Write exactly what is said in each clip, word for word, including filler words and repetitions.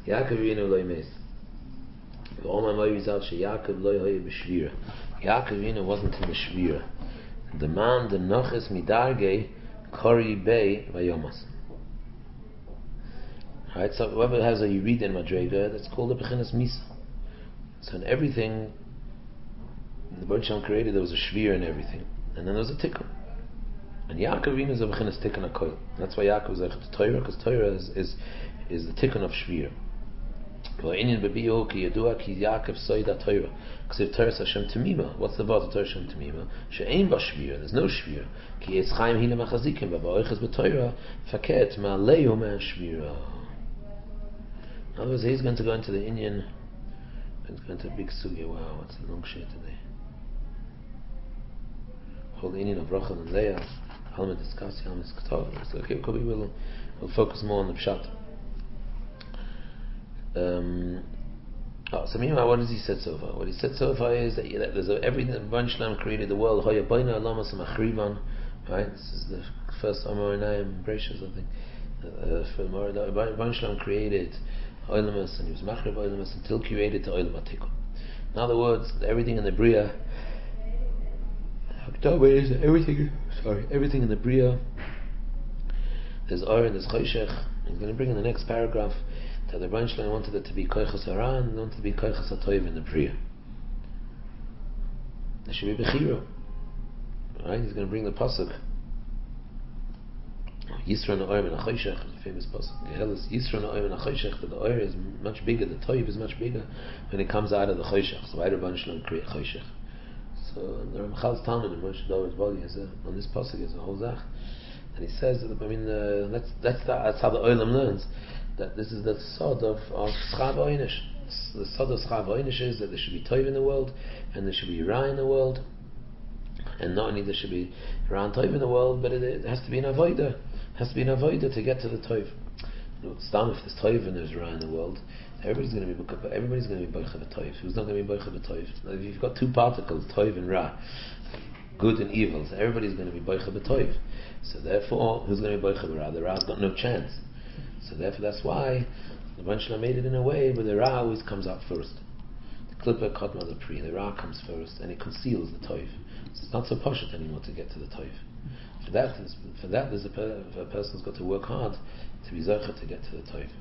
Yaakov Avinu lo yimes. V'omar mo yizal she Yaakov lo yoye b'shvira. Yaakov Avinu wasn't in the shvira. The man, the noches midarge, kori bei vayomas. Right, so whoever has a Yerid in Madrega, that's called a Bechinas Misa. So in everything, the Baruch Shem created, there was a shvir in everything, and then there was a tikkun. And Yaakov Avinu is a Bechinas tikkun HaKol. That's why Yaakov is a Torah, because Torah is, is, is the tikkun of shvir. Because Torah Hashem Tamima, what's the word of Torah Hashem Tamima? She'ein ba shvir, there's no shvir. Ki Eitz Chaim hine machazikim, ba ba'oiches b'Torah, faket ma'aleyu ma shvira. In other words, he's going to go into the Indian, he's going to a big sugya. Wow, what's a long shit today. Whole Indian of Rachel and Leah, Halma discuss, Halma discuss. So okay, Kobe will will focus more on the pshat. Um, oh, so meanwhile, what has he said so far? What he said so far is that, yeah, that there's a, everything that Ban Shalom created the world. Hoya Baina Alamas Machrivan. Right, this is the first Amor Naim Breshas, I think. Uh, for the Ban Shalom created Oilamas, and he was Machrib Oilamas until created to Oilam Atikun. In other words, everything in the Bria, is everything. Sorry, everything in the Bria. There's Or and there's Choshech. He's going to bring in the next paragraph that the Rebbeinu Shalom wanted it to be Koichas Hara and wanted it to be Koichas HaToiv in the Bria. There should be Bechira. Right? He's going to bring the pasuk. Yisra Na'orim and Achoshech, the famous pasuk. Gehelis Yisra Na'orim and Achoshech, that the Oir is much bigger, the Toiv is much bigger when it comes out of the Choshech. So why did Rebbeinu Shalom create Choshech? So the Ramchal's Talmud in Moshe David's body has a, on this pasuk is a whole zach, and he says that, I mean uh, that's that's the, that's how the Olam learns that this is the sod of of Schav Oynish. The sod of Schav Oynish is that there should be Toiv in the world and there should be Ra in the world, and not only there should be Ra and Toiv in the world, but it, it has to be an avodah. Has to be an avodah to get to the Toiv. You know, Stam, if there's Toiv and there's Ra in the world, everybody's going to be everybody's going to be boicha b'toiv. Who's not going to be boicha b'toiv? Now, if you've got two particles, Toiv and Ra, good and evil, so everybody's going to be boicha b'toiv. So therefore, who's going to be boicha b'Ra? The Ra's got no chance. So therefore, that's why the Rebbeinu Shalom made it in a way where the Ra always comes out first. The Klippa Kodma the Pri, the Ra comes first, and it conceals the Toiv. So it's not so poshut anymore to get to the Toiv. For that, for that, there's a, per, a person's got to work hard to be zocha to get to the Toiv.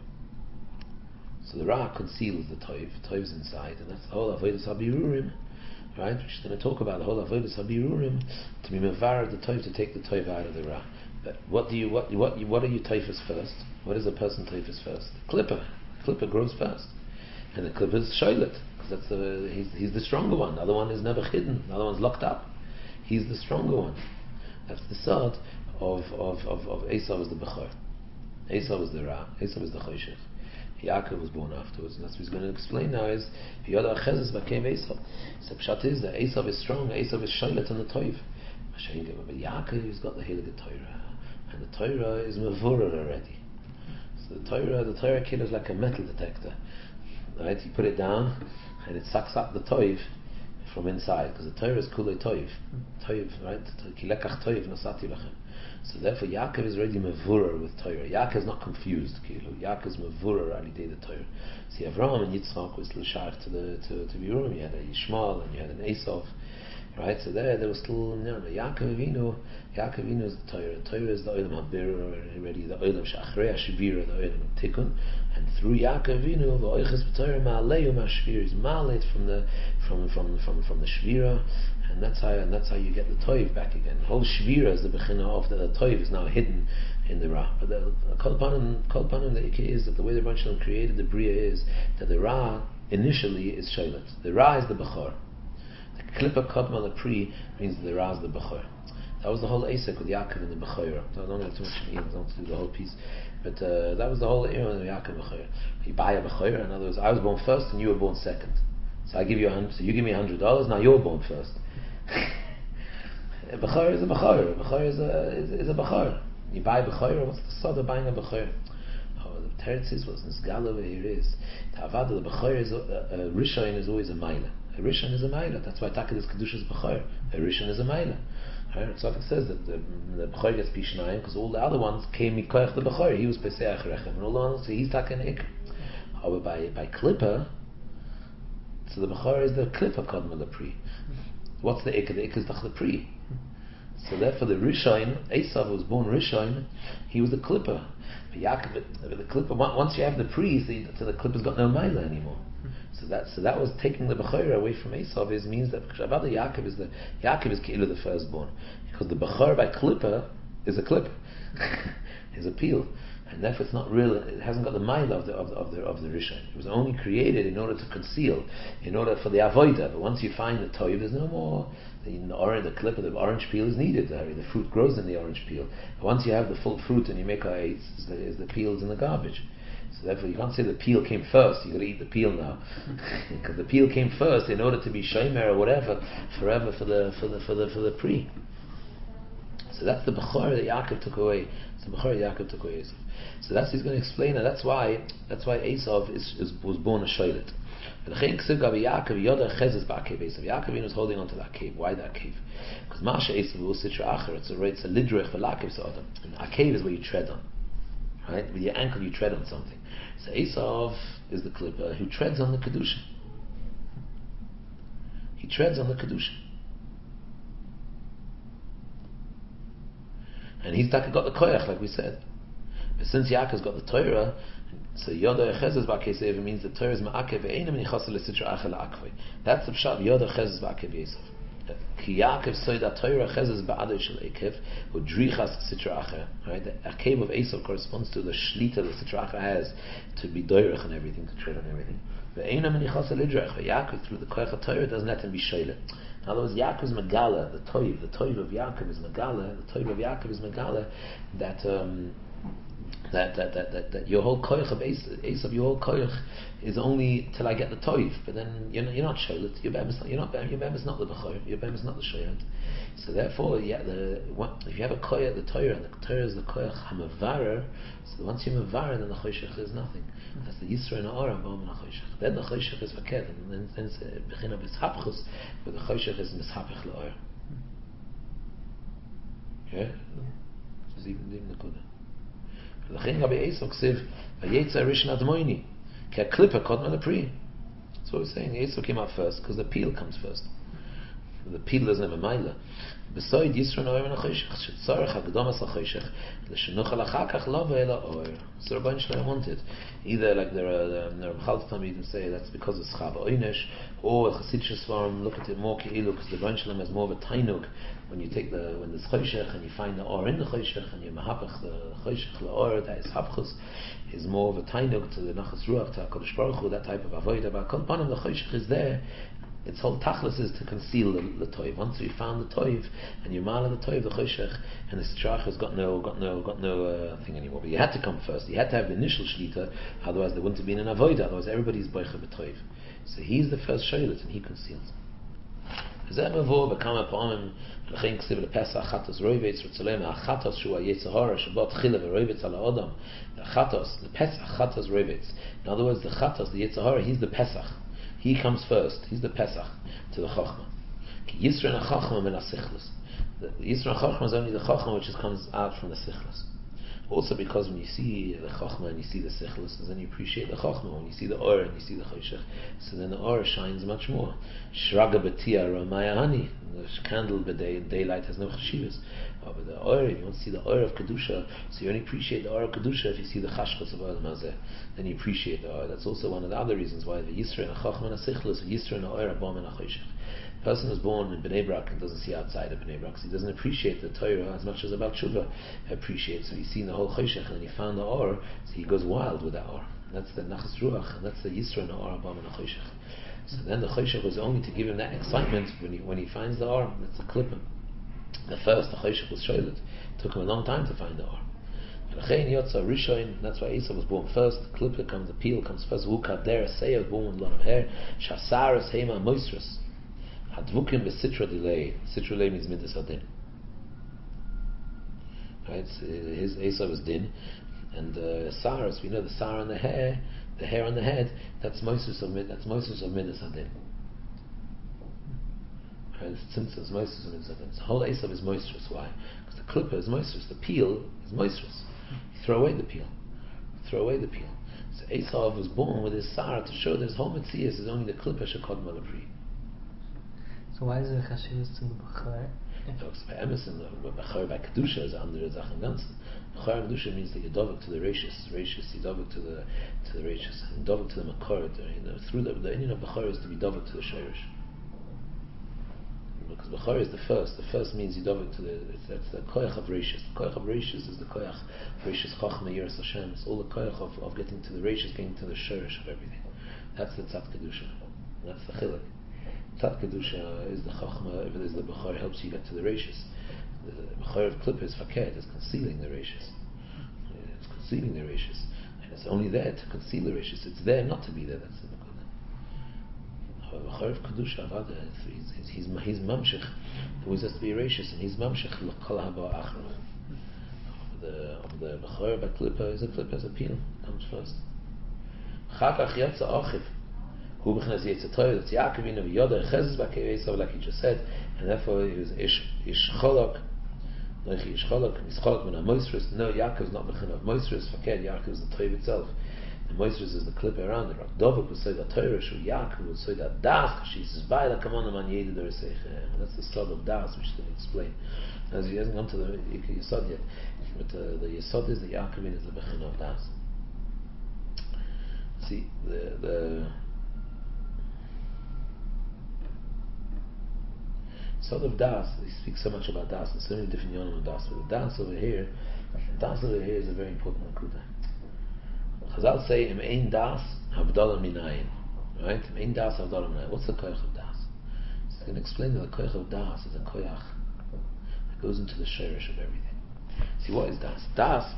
So the Ra conceals the Toiv, Toiv's inside, and that's the whole Avodas HaBirurim, right? Which is going to talk about the whole Avodas HaBirurim, to be mevar the Toiv, to take the Toiv out of the Ra. But what do you, what, what, what are you Toifas first? What is a person Toifas first? The Klippa. The Klippa grows first. And the Klippa is Shoilet, because that's the, he's, he's the stronger one. The other one is never hidden. The other one's locked up. He's the stronger one. That's the sod of, of, of, of Esav is the Bechor. Esav is the Ra. Esav is the Choshech. Yaakov was born afterwards, and that's what he's going to explain now is V'yoda Achezes became Esav. So Pshat is that Esav is strong, Esav is Shoilet on the Toiv. But Yaakov has got the Heilige Torah, and the Torah is Mevurer already. So the Torah, the Torah kid is like a metal detector. Right? You put it down, and it sucks up the Toiv from inside, because the Torah is Kulei Toiv. Toiv, right? Ki lekach Toiv nasati lachem. So therefore Yaakov is already mevurer with Torah. Yaakov is not confused. Yaakov is mevurer alidei the Torah. See, Avraham and Yitzchak was l'shach to the to to Birurim. You had a Yishmael and you had an Esav, right? So there, there was still no, no. Yaakov Avinu. Yaakov Avinu is the Torah. Torah is the Olam Habir already. The Olam Shachrei Hashivira, the Olam Tikkun, and through Yaakov Avinu, the Oiches b'Torah Ma'aleyu Ma'Shvir is Ma'alet from the from from from from the Shvira. And that's how, and that's how you get the Toiv back again. The whole Shvira is the Bechina of the, the Toiv is now hidden in the Ra. But the Kol Panim, Kol Panim, the Ikei is that the way the Rebbeinu Shalom created the Bria is that the Ra initially is Shoilet. The Ra is the Bechor. The Klippa Kodma the Pri means that the Ra is the Bechor. That was the whole Asek with Yaakov and the Bechor. I don't have too much to eat, I don't want to do the whole piece. But uh, that was the whole era of the Yaakov Bechor. You buy a Bechor, in other words, I was born first and you were born second. So I give you a hundred, so you give me a hundred dollars, now you're born first. A Bechor is a Bechor. A Bechor is a is, is a Bechor. You buy a Bechor, what's the sort of buying a Bechor? Oh, the Teretz is what's Nisgal over here is the Avada, the Bechor is a, a, a Rishon is always a Maila. A Rishon is a Maila. That's why Taka is Kedushas Bechor. A Rishon is a Maila. Right? So it says that the, the Bechor gets Pishnayim because all the other ones came Mikoach the Bechor. He was Peseach Rechem, and all the ones so he's Taka an Ik. However, by by klippa, so the bechor is the klippa kodma lepri. What's the ikka? The ikka is the lepri. So therefore, the Rishon, Esav was born Rishon, he was the klippa. But Yaakov, the klippa. Once you have the pri, so the klippa's got no maila anymore. So that so that was taking the bechor away from Esav. Is means that Shabbat Yaakov is the Yaakov is Keilu the firstborn, because the bechor by klippa is a klippa, is a peel. And therefore, it's not real. It hasn't got the mind of the of the of the, of the Rishon. It was only created in order to conceal, in order for the avoida. But once you find the toiv, there's no more. The orange, the clip of the orange peel is needed. The, the fruit grows in the orange peel. But once you have the full fruit and you make a, it's, it's the, it's the peels in the garbage. So therefore, you can't say the peel came first. You got to eat the peel now, because the peel came first in order to be shomer or whatever forever for the for the for the for the pre. So that's the bechor that Yaakov took away. It's the bechor Yaakov took away Esav. So that's he's going to explain it. That's why that's why Esav is, is was born a shoylet. Yaakov was holding on to that cave. Why that cave? Because Masha Esav was sitra acher. It's a it's a lidrech v'lakev sa'adam. And a cave is where you tread on, right? With your ankle you tread on something. So Esav is the klippa who treads on the kedusha. He treads on the kedusha. And he's got the koyach, like we said. But since Yaakov's got the Torah, so Yoda Echezes Ba'Kesev means the Torah is Ma'akev Ve'enim Nichasa L'Sitra Achel Akvei. That's the pshat. Yoda Echezes Ba'Kev Yosef. Ki Yaakov soy that Torah Echezes Ba'adei Shel Ekev Udrichas Sitra Acher. Right, the Akev of Esav corresponds to the shlita that Sitra Acher has to be doirech and everything, to tread on everything. Ve'enim Nichasa L'Idrech. Yaakov through the koyach of Torah doesn't let him be shoyle. In other words, Yaakov's Megala, the Toiv, the Toiv of Yaakov is Megala, the Toiv of Yaakov is Megala, that, um, that, that, that, that, that your whole koyach of Esav, your whole koyach is only till I get the Toiv, but then you're not, you're not Sholet, your Bem is not, you're not, your Bem is not the Bechor, your Bem is not the Shoyat. So therefore, yeah, the, what, if you have a koyach, the Torah, and the Torah is the koyach hamavarer, so once you're mavarer, then the choshech is nothing. That's the Yisra and Aora Ba'am and Choshech. Then the choshech is vaket, and then then it's bechina b'shapchus, but the choshech is mishapech la'or. Okay, it's even even the good. L'chein gabi Esav ksiv vayetza rishon admoini ki haklipa kodma lepri. That's what we're saying. Esav came out first because the peel comes first. The peel doesn't have a mila. Beside Yisra and Oyer and Choshech, shetzarech hagdomas hachoshech, l'shenochal achakach lo ve'ela oyer. So Rabbi Shalom wanted either like the the Ramchal Talmidim say that's because of schava oynesh, or Chassidus Svarim look at it more keilu because the Rabbi Shalom has more of a tainuk when you take the when there's choshech and you find the or in the choshech and you mahapach the choshech laor that is hapchus is more of a tainuk to the nachas ruach to Hakadosh Baruch Hu, that type of avodah. But kol panim the choshech is there. Its whole tachlis is to conceal the, the toiv. Once you found the toiv and you mala the toiv, the choshech, and the strach has got no, got no, got no uh, thing anymore. But you had to come first. You had to have the initial shlita. Otherwise, there wouldn't have been an avodah. Otherwise, everybody's boicha b'toiv. So he's the first shoylet, and he conceals. Zemavor bekam upon l'chein ksiv lepesach chatos roivetz ritzolem achatos shu hayetzahara shabbat chila v'roivetz ala odam. The chatos, the pesach chatos roivetz. In other words, the chatos, the yetzahara, he's the pesach. He comes first. He's the Pesach to the Chochmah. Yisra and Chochmah min ha-Sichlis. The Yisra and Chochmah is only the Chochmah which just comes out from the Sichlis. Also because when you see the Chochmah and you see the Sichlis, then you appreciate the Chochmah. When you see the Or and you see the Choshech, so then the Or shines much more. Shraga b'tia ramaya hani. The candle by day, daylight has no chashivas. Oh, but the Or, if you want to see the Or of Kedusha, so you only appreciate the Or of Kedusha if you see the Chashkas of Olam Hazeh. Then you appreciate the Or. That's also one of the other reasons why the Yisra and Chochmah and Sichlis, Yisra and Or, Abam and Choshech. A person is born in Bnei Brak and doesn't see outside of Bnei Brak, so he doesn't appreciate the Torah as much as about Tshuva appreciates. So he's seen the whole Choshech and then he found the Or, so he goes wild with that Or. That's the Nachas Ruach, and that's the Yisra and Or, Abam and Choshech. So then the Choshech was only to give him that excitement when he when he finds the Or. That's the Klippah. The first, the Choshech was Shoylet. It took him a long time to find the Or. That's why Esav was born first. The Klippah comes, the peel comes first. Wukat der Seiya was born with a lot of hair. Shasaras Hema Moistras. Hadvukim besitra delay. Sitra delay means midas adin. Right? His Esav was din, and uh, Saras, we know the Sar on the hair, the hair on the head. That's Moistras of that's Moistras of midas adin. Right? Tzimtzum is Moistras of midas adin. So the whole Esav is moistras. Why? Because the Klippah is moistras. The peel is moistras. You throw away the peel. You throw away the peel. So Esav was born with his Sar to show that his whole Metzias is only the Klippa Shekod Malabri. So why is there Chashivas to the Bechor? Talks by Emerson, Bechor by Kedusha is under the Zachen Ganzen. Bechor Kedusha means that you dovek to the Rashis, Rashis, you dovek to the to the Rashis, and dovek to the Makor. You know, through the the Indian of Bechor is to be dovek to the Shirish. Because Bechor is the first. The first means you dovek to the. It's, that's the koyach of Rashis. The koyach of Rashis is the koyach Rashis Chachma Yiras Hashem. It's all the koyach of, of getting to the Rashis, getting to the Shirish of everything. That's the Tzad Kedusha. That's the Chilek. Tzad Kedusha is the Chachma. If it is the Bechor, helps you get to the Rashis. The Bechor of Klippa is Faked. It's concealing the Rashis. It's concealing the Rashis, and it's only there to conceal the Rashis. It's there not to be there. That's the Bechor of Kedusha Avada. He's he's he's mamshich. There always has to be a Rashis, and he's mamshich l'kol haba achrav. Of the of the Bechor by Klippa is a Klippa as a peel comes first. Chakach yatsa achiv. Who b'chnas Yitzchak? That's Yaakov in Yoda Chezes Bakei Esav, like he just said, and therefore he was Ish Ish Cholok, Noichi Ish Cholok, Ish Cholok Min HaMoisrus. No, Yaakov is not b'chin of Moisrus. Faked, Yaakov is the Torah itself. The Moisrus is the clip around it. Rak Dovuk would say that Torah, Shu Yaakov would say that Das, she says, Vayla Kamonam An Yedid Oresech. That's the slug of Das, which they explain. As he hasn't come to the Yesod yet, but the, the Yesod is the Yaakov is the b'chin of Das. See, the the Sod of Das, he speaks so much about Das, there's so many different yonim of Das, but the Das over here, Das over here is a very important nakuda. Chazal say, Im ein Das, Havdalah Minayin. Right? Im ein Das, Havdalah Minayin. What's the koyach of Das? So he's going to explain that the koyach of Das is a koyach that goes into the shirish of everything. See, what is Das? Das,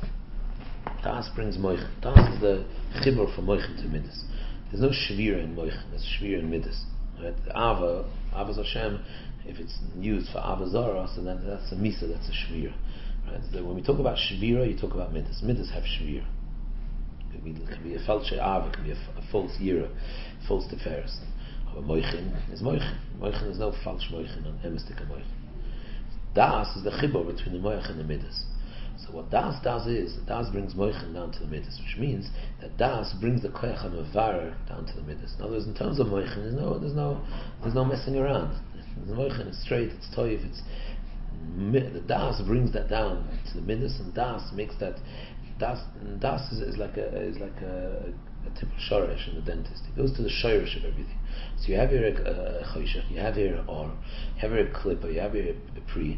Das brings moichin. Das is the chibur for moichin to midas. There's no shvira in moichin, there's shvira in midas. Right? Ava, Ava's Hashem, if it's used for Ava Zara, so that, that's a Misa, that's a Shvira. Right? So when we talk about Shvira, you talk about Midas. Midas have Shvira. It can be, it can be a Falshe Ava, it can be a, a false Yira, false Tiferes. Or Moichin is Moichin. Moichin is no false Moichin, an emistic Moichin. Das is the Chibur between the Moich and the Midas. So what Das does is, Das brings Moichin down to the Midas, which means that Das brings the Koyach HaMavar down to the Midas. In other words, in terms of Moichin, there's no, there's no, there's no messing around. The moichin is straight, it's toiv, it's the das brings that down to the midas, and das makes that das das is, is like a is like a, a typical shoresh in the dentist. It goes to the shoresh of everything. So you have here a choshech, you have here an or, you have here a klippa, you have here a pri.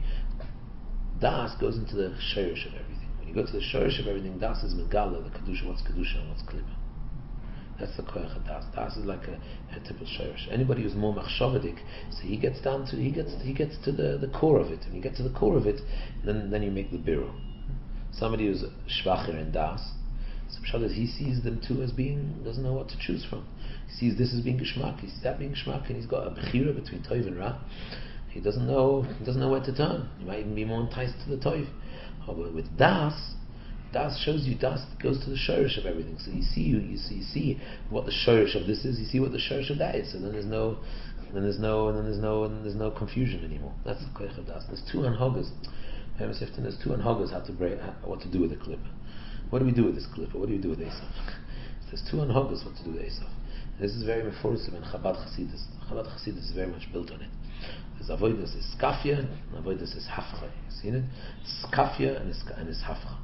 Das goes into the shoresh of everything. When you go to the shoresh of everything, das is megala, the kedusha, what's kedusha and what's klippa. That's the koyach of Das. Das is like a, a typical shirish. Anybody who's more machshavadik, so he gets down to he gets he gets to the, the core of it. When you get to the core of it, then then you make the biru. Somebody who's shvacher in Das, so pshat is he sees them two as being, doesn't know what to choose from. He sees this as being geshmak, he sees that being geshmak, and he's got a bechira between toiv and ra. He doesn't know he doesn't know where to turn. He might even be more enticed to the toiv. But with Das, Das shows you, Das goes to the shorish of everything. So you see, you, you see, you see what the shorish of this is. You see what the shorish of that is. So then there's no, then there's no, and then there's no, and there's no confusion anymore. That's the koyach of Das. There's two anhogas. There's two anhogas how to break, what to do with the klippa. What do we do with this klippa? What do you do with Esav? There's two anhogas what to do with Esav. This is very mephorusim in Chabad Chasidus. Chabad Chasidus is very much built on it. There's avodas is skafia, and avodas is hafcha. You seen it? Skafia and is and is hafcha.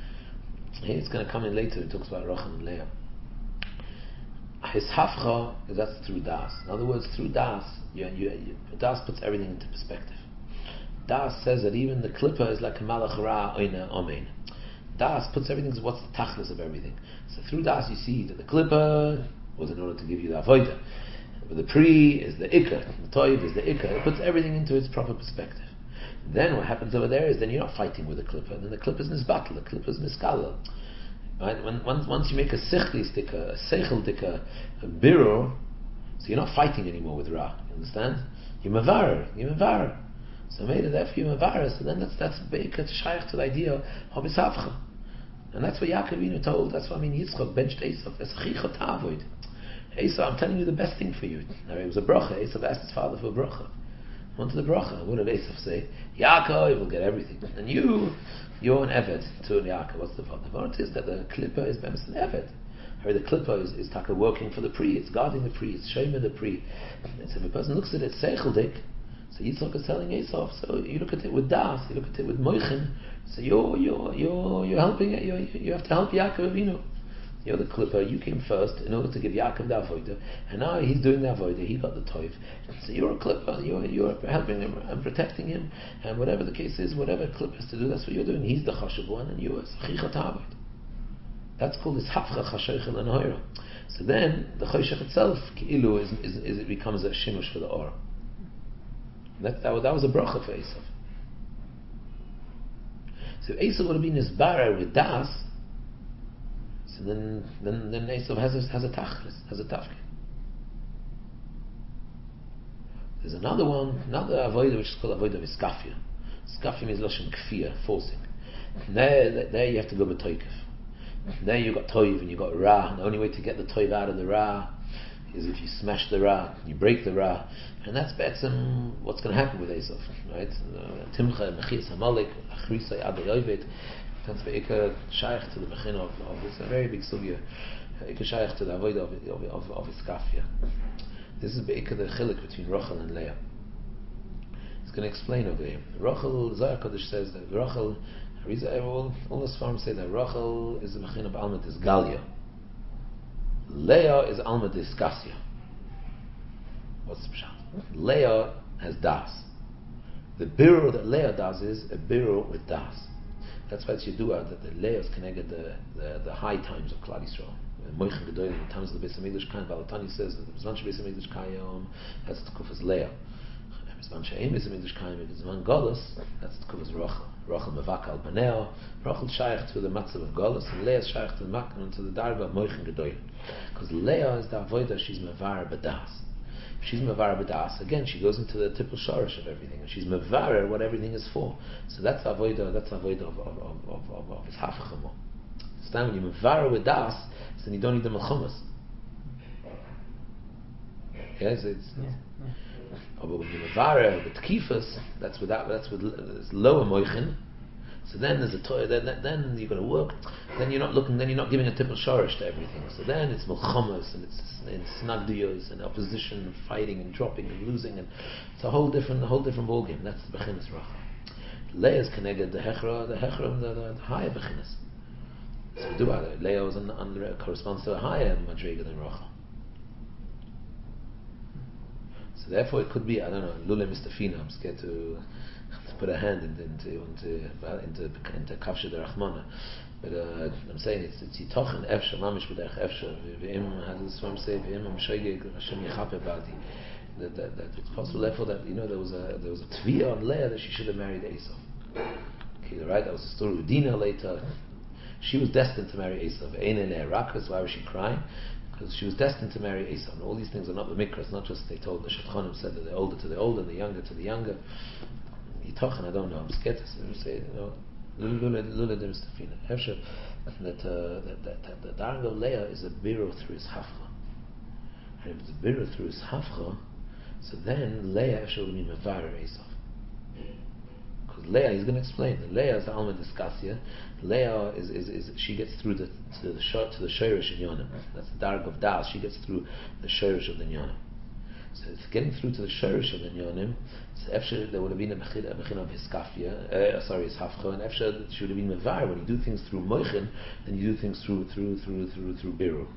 Here it's going to come in later. It talks about Rachel and Leah. His hafcha, that's through Das. In other words, through Das, you, you, you, Das puts everything into perspective. Das says that even the klippa is like a malach ra oina amen. Das puts everything, what's the tachlis of everything. So through Das you see that the klippa was in order to give you the avodah. But the pri is the ikka, the toiv is the ikka. It puts everything into its proper perspective. Then what happens over there is then you're not fighting with the klippa. Then the klippa is nisbatl, the klippa is miskala. Right? When, once, once you make a sechli stika, a sechel dika, a biro, so you're not fighting anymore with Ra. You understand? You're mavar, you're mavar. So made it there for you mavar. So then that's that's beika shaykh to the idea of isavcha. And that's what Yaakov told. That's what I mean. Yitzchak benched Esav. Esachicha ta'avoid. Esav, I'm telling you the best thing for you. Now it was a bracha. Esav asked his father for a bracha. Wanted the bracha. What did Esav say? Yaakov will get everything, and you, you're an eved to Yaakov. What's the fault? The fault is that the klippa is bemis an eved. Or the klippa is, is taka working for the pri, it's guarding the pri, it's shema the pri. And so if a person looks at it seichel so Yitzchak is telling Esau, so you look at it with das, you look at it with moichin, so you're you're you're you're helping it, you you have to help Yaakov Avinu. You're the klippa, you came first in order to give Yaakov the avodah, and now he's doing the avodah, he got the toiv. So you're a klippa, you're you're helping him and protecting him, and whatever the case is, whatever klippa has to do, that's what you're doing. He's the chashuv one, and you're sachicha ta'avod. That's called this hafcha chashaychel and hoira. So then the choshech itself, ki'ilu, is, is, is it becomes a shimush for the or. That, that, that was a bracha for Esav. So if Esav would have been nisbara with das, so then then then Esav has a, has a tachlis, has a tafkid. There's another one, another avodah which is called avodah v'skafia. Skafia means lashon kfiyah, forcing. There, there you have to go b'toikef. There you got toiv and you got ra. And the only way to get the toiv out of the ra is if you smash the ra, you break the ra, and that's betzim what's going to happen with Esav, right? Timcha mechias hamalek, achrisay adayovet. That's beika shaykh to the mechin of, of it's a very big sugya. Beika shaykh to the avodah of of of, of iskafia. This is beika the chilik between Rachel and Leah. It's going to explain over here. Rachel, Zohar Kodesh says that Rachel. All, all the Sfarim say that Rachel is the mechin of Alma Disgalia. Leah is Alma Disgasia. What's the pshat? Leah has das. The biro that Leah does is a biro with das. That's why it's Yedua that the Leah is connected the, the the high times of Klal Yisrael. Moichin Gedolim, in times of the Beis Hamikdash Kaim, Balatani says that the Zman Beis Hamikdash Kayom, that's the Kufas Leah. Zman She'ein Beis Hamikdash Kaim, if it's Zman Golus, that's the Kufas Rachel. Rachel Mevaka al Baneo, Rachel shaykh to the matzav of Golus, and Leah shaykh to the Makkan, to the Darga of Moichin Gedolim. Because Leah is the avodah, she's Mevar B'das. If she's Mevar B'das, again, she goes into the tipul shorish of everything, and she's Mevar what everything is for. So that's the avodah, that's the avodah of, of, of, of, of, of his hafchamo. It's time when you Mevar with das, then you don't need the Melchumas. Yes, it's... Yeah. But when you Mevar with Tkifas, that's without, that's with it's lower Moichin. So then there's a toy. Then, then you're going to work. Then you're not looking. Then you're not giving a tipul shorish to everything. So then it's melchamas and it's it's snagdiyos and opposition and fighting and dropping and losing and it's a whole different, a whole different ballgame. That's the bechinas racha. Leah's connected the hechra, the hechra, the, the, the higher bechinas. So we do it. Leah was on, on, corresponds to a higher madriga than racha. So therefore, it could be, I don't know, Lule Mistafina. I'm scared to, to put a hand into into into into, into Kavshe the Rachmana. But uh, I'm saying it's it's Yitochen Efsha Mamish B'derech Efsha. V'im, how does the Sfarim say? V'im Am Shoygeg Hashem Yechape Bati. That that that it's possible. Therefore, that you know there was a there was a tviyah on Leah that she should have married Esau. Okay, right. That was the story with Dinah later. She was destined to marry Esau. Ein Eleh Rakas. Why was she crying? Because she was destined to marry Esau. And all these things are not the mikra. It's not just they told the Shadchanim said that the older to the older, the younger to the younger. Yitochen, I don't know. I'm scared to say, you know, Lula de Mustafina. Hefsha, that that that the Darga of Leah is a biro through his hafcha. And if it's a biro through his hafcha, so then Leah Hefsha will be mevarer Esau. Because Leah, he's going to explain. The Leah is the Alma Disgasia. Leah is, is, is she gets through the to the shor, to the shorish in Yonim. That's the dark of Das. She gets through the shorish of the Yonim. So it's getting through to the shorish of the Yonim. So Efsher there would have been a bechin of Hiskafia. Uh, sorry, Hafcha, and Efsher she would have been mevar. When you do things through Moichin, then you do things through through through through through Biru.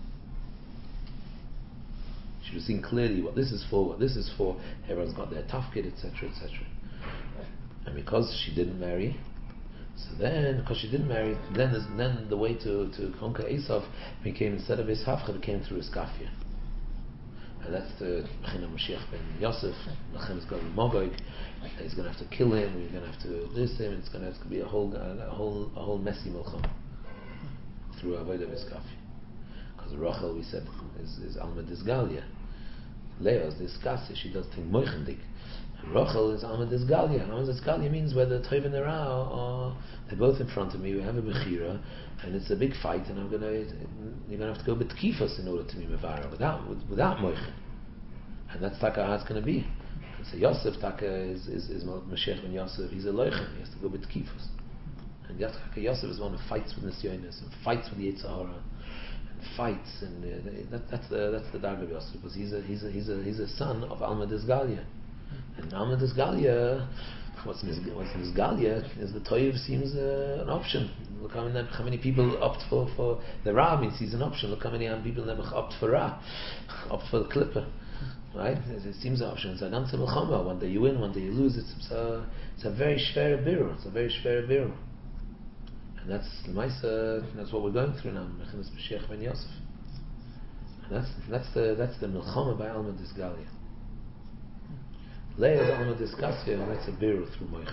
She was seeing clearly what this is for. What this is for. Everyone's got their tafkid, et cetera, et cetera. And because she didn't marry. So then, because she didn't marry, then then the way to, to conquer Esau became, instead of his hafcha, it came through his kafia. And that's the Mechina Mashiach ben Yosef. Mechem is going to Mogog. He's going to have to kill him. We're going to have to this him. It's going to have to be a whole a whole a whole messy milcham through avodah of his kafia. Because Rachel, we said, is is Alma Disgalia. Leah is Disgasia. She does think moichendik. Rachel is Alma Disgalia. Alma Disgalia means where the Tov and the Ra are, they're both in front of me. We have a Bechira, and it's a big fight, and I'm gonna, you're gonna have to go with Tkifas in order to be Mevara, without without Moichin. And that's Taka how it's gonna be. So Yosef Taka is is, is Mashiach ben Yosef. He's a Loichin. He has to go with Tkifas. And Taka Yosef is one who fights with Nisyonis and fights with Yetzer Hara. fights, and uh, that, that's the that's the Darga Yosef, because he's a he's a he's a he's a son of Alma Disgalia, and Alma Disgalia, what's mis what's Disgalia is the Toiv seems uh, an option. Look how many, how many people opt for for the Ra means he's an option. Look how many people never opt for Ra, opt for the Klipper. Right? It seems an option. It's a ganze Milchama. One day you win, one day you lose. It's, it's a it's a very schwere biru. It's a very schwere biru. And that's the Maisa. That's what we're going through now. Mechinas Mashiach ben Yosef. And that's that's the that's the Milchama by Alma Disgalia. Leah is Alma Disgalia, and that's a biru through Moich.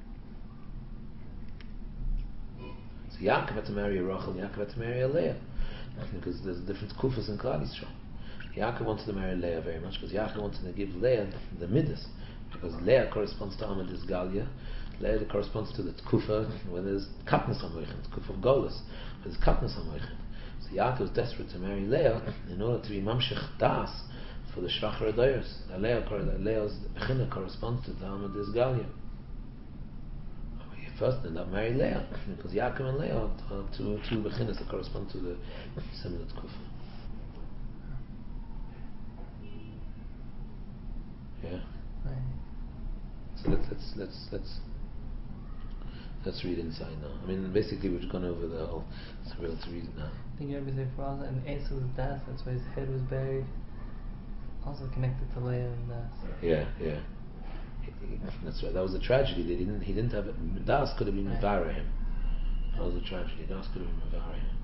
So Yaakov had to marry a Rachel. Yaakov had to marry a Leah, because there's different kufas in Klal Yisrael. Yaakov wanted to marry Leah very much, because Yaakov wanted to give Leah the midas, because Leah corresponds to Alma Disgalia. Leah corresponds to the Tkufa when there's Katnas HaMoichin, Tkufa of Golas, there's Katnas HaMoichin. So Yaakov was desperate to marry Leah in order to be Mamshech Das for the Shvachar Adoyers. Leah, Leah's Bechina corresponds to the Alma Disgalia. He first ended up marrying Leah, because Yaakov and Leah are two, two Bechinas that correspond to the similar Tkufa. Yeah. Right. So let's let's let's let's let's read inside now. I mean, basically we've gone over the whole. So we're able to read it now. I think you ever say for also, and Esau was Das. That's why his head was buried. Also connected to Leah and Das. Yeah, yeah. That's right. That was a tragedy. They didn't. He didn't have it. Das could have been Right. Mevara him. That was a tragedy. Das could have been Mevara him.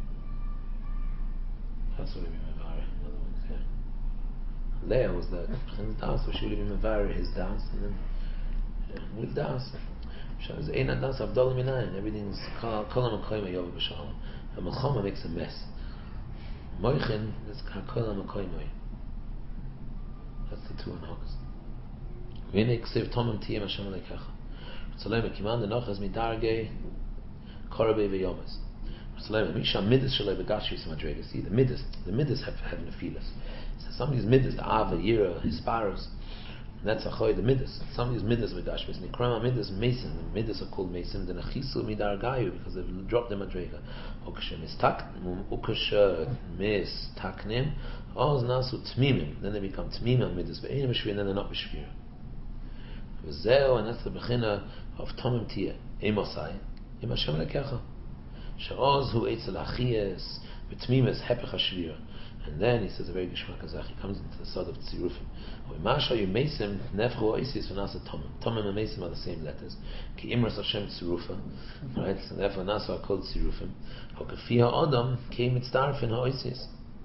Das would have been Mevara him. In other words, yeah. Leah was the Das, so she would have been Mevara his Das, and then yeah, with Das. Ein Das Avdol Minayin. Everything's Kol HaMakoyim Yov B'Shalom. The Melchama makes a mess. Moichin is Kol HaMakoyim. That's the two anhagas. V'nei ksiv tomim tiyem Hashem Elokecha. Tzalem kiman denochas midargei korabei v'yomes. Tzalem misha midas shalei b'gashis madregas. See, the midas, the midas have have nefilas. So somebody's midas, the ava, yira, his sparrows. That's a choy, the midas. Somebody's midas v'gashis. Nikrama midas mason. The midas are called mason. The nechisu midargayu because they've dropped the madrega. Ukashem mistak, ukashem mistaknim. Oz nasu tmimim. Then they become tmimim midas. Ve'enim b'shvir, and then they're not b'shvir. V'zeo, and that's the bechina of tomim tiyeh. Emosai. Im Hashem Elokecha. She'oz hu eitzel achiyes. V'tmimes hepech hashvir. And then he says a very geshmak azach. He comes into the sod of tzirufim. V'masha yumesim nefchu oisis v'nasa tomim. Tomim and mesim are the same letters. Ki imras Hashem tzirufa. Right? So therefore nasa are called tzirufim. Hokafi ha'odam came mitzdarfin ha'oisis.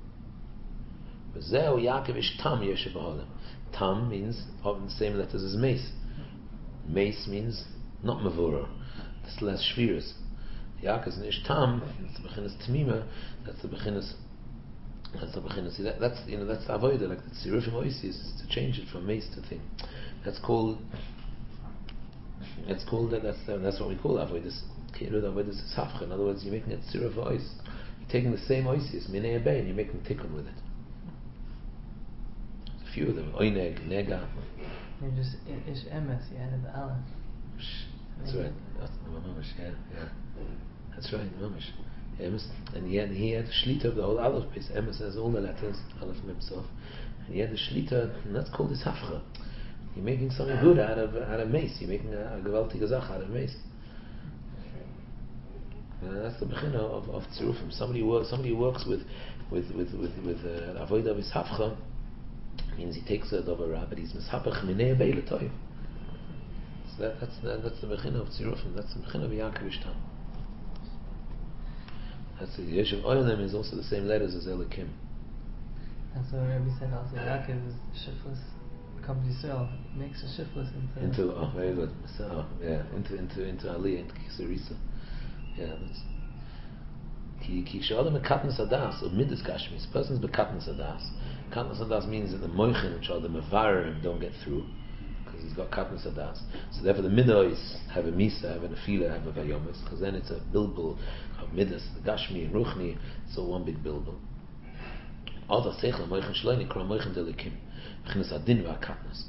V'zeo Yaakov ish tam yoshe b'holim. Tam means of the same letters as mace. Mace means not mavura. That's less shviras. Yaakov is ish tam. That's the bechinas tamima. That's the bechinas. That's the bechinas. See, that, that's you know that's the avodah, like the tzirufim oisis, is to change it from mace to thing. That's called. It's called that. That's uh, that's what we call avodas. Kirud avodas is hafcha. In other words, you're making a tziruf ois. You're taking the same oisis minei abei, and you're making tikkun with it. There's a few of them. Oineg, nega. You're just ish emes. You added the aleph. That's right. That's mamash. Yeah, yeah. That's right, mamash. Emes, and he had he had shlita of the whole aleph base. Emes has all the letters, aleph himself, and he had the shlita, and that's called his hafcha. You're making something good out of out of mace. You're making a, a gewaltige zach out of mace. And that's the bechina of of tzirufim. Somebody works. Somebody works with with with with with uh, avodah of his hafcha. Means he takes a dover rab, but he's mishapach minei abei l'toy. So that, that's that, that's the bechina of tzirufim. That's the bechina of Yaakov Ishtam. That's the Yeshiv Oilem is also the same letters as Elikim. That's what Rabbi said also. Yaakov is shiftless. Comes Yisrael, makes a shiftless into. Into oh very good. So yeah, into into into Aliyah, into Kisarisa. Yeah, that's. Ki ki shalom ekatnas adas or midas gashmis. Person's bekatnas adas. Katnas adas means that the moichin, which are the mevarim, don't get through because he's got katnas adas. So therefore the midos have a misa, have a nefila, have a vayomis, because then it's a bilbul of midas, the gashmi and ruchni. It's all one big bilbul. All the seichel moichin shleini kram moichin delikim. B'chinas adin v'akatnas.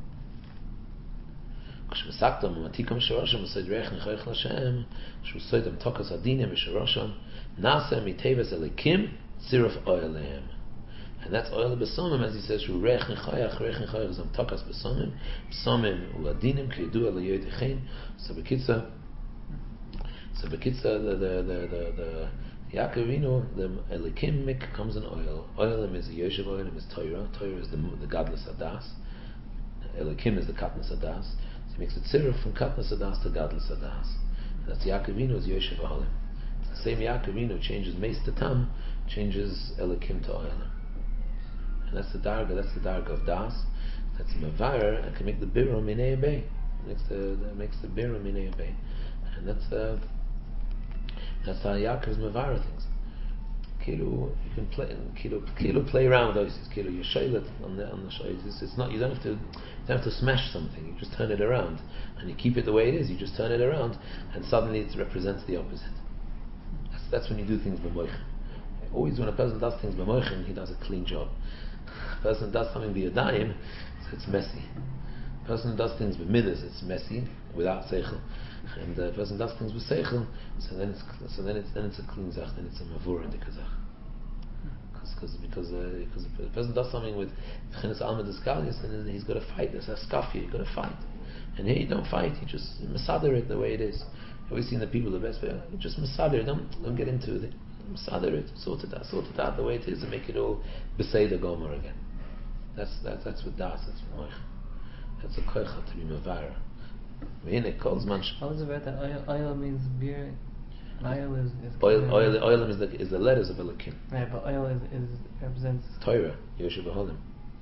כשמסקתם ומתיקם שרושם וסוד ריח נחייך לשם כשמסוידם תוקס הדינים ושרושם נעשה מטבס אליקים tziruf oil lehem. And that's oil besomim, as he says, through reich nechayach, reich nechayach is amtakas besomim, besomim uladinim, ki yedu el yodechein. So bekitza, so bekitza, the, the, the, the, the Yaakov Avinu, the Elikim mik comes in oil. Oilim is a Yoshev, oilim is Torah. Torah is the, the godless Adas. Elikim is the Katnas Adas. So he makes a tziruf from Katnas Adas to godless Adas. That's Yaakov Avinu is Yoshev Oilim. The same Yaakov Avinu changes Meis to Tam, changes Elikim to oil. And that's the darga, that's the darga of Das. That's Mavar, and can make the Birum Minei Bay. Makes the, the makes the Birum Minei Bay. And that's uh, that's how Yaakov's Mavara things. Kilu, you can play, kilu, kilu play around with those. Kilu, you shayl it on the on the show. It's, it's not. You don't have to. You don't have to smash something. You just turn it around, and you keep it the way it is. You just turn it around, and suddenly it represents the opposite. That's that's when you do things b'moichin. Always when a person does things b'moichin, he does a clean job. A person does something b'yadayim, so it's messy. A person does things b'midas, it's messy without seichel. And the person does things with seichel, so then it's so then it's then it's a clean zach, then it's a mavur in the kazach. Because because uh, because if a person does something with chenes alma diskalius, then he's got to fight. There's a skafia, you've got to fight. And here you don't fight, you just masader it the way it is. You always seen the people the best way. You just masader it, don't don't get into it. Masader it, sort it out, sort it out the way it is, and make it all beseder gomer again. That's that's that's what das. That's what moich. That's a koicha to be mavara. How is it about that oil? Oil means beer. Oil is, is oil. Oil. Oil is the is the letters of Elikim. Right, but oil is, is represents Torah. Yoshev Aholim.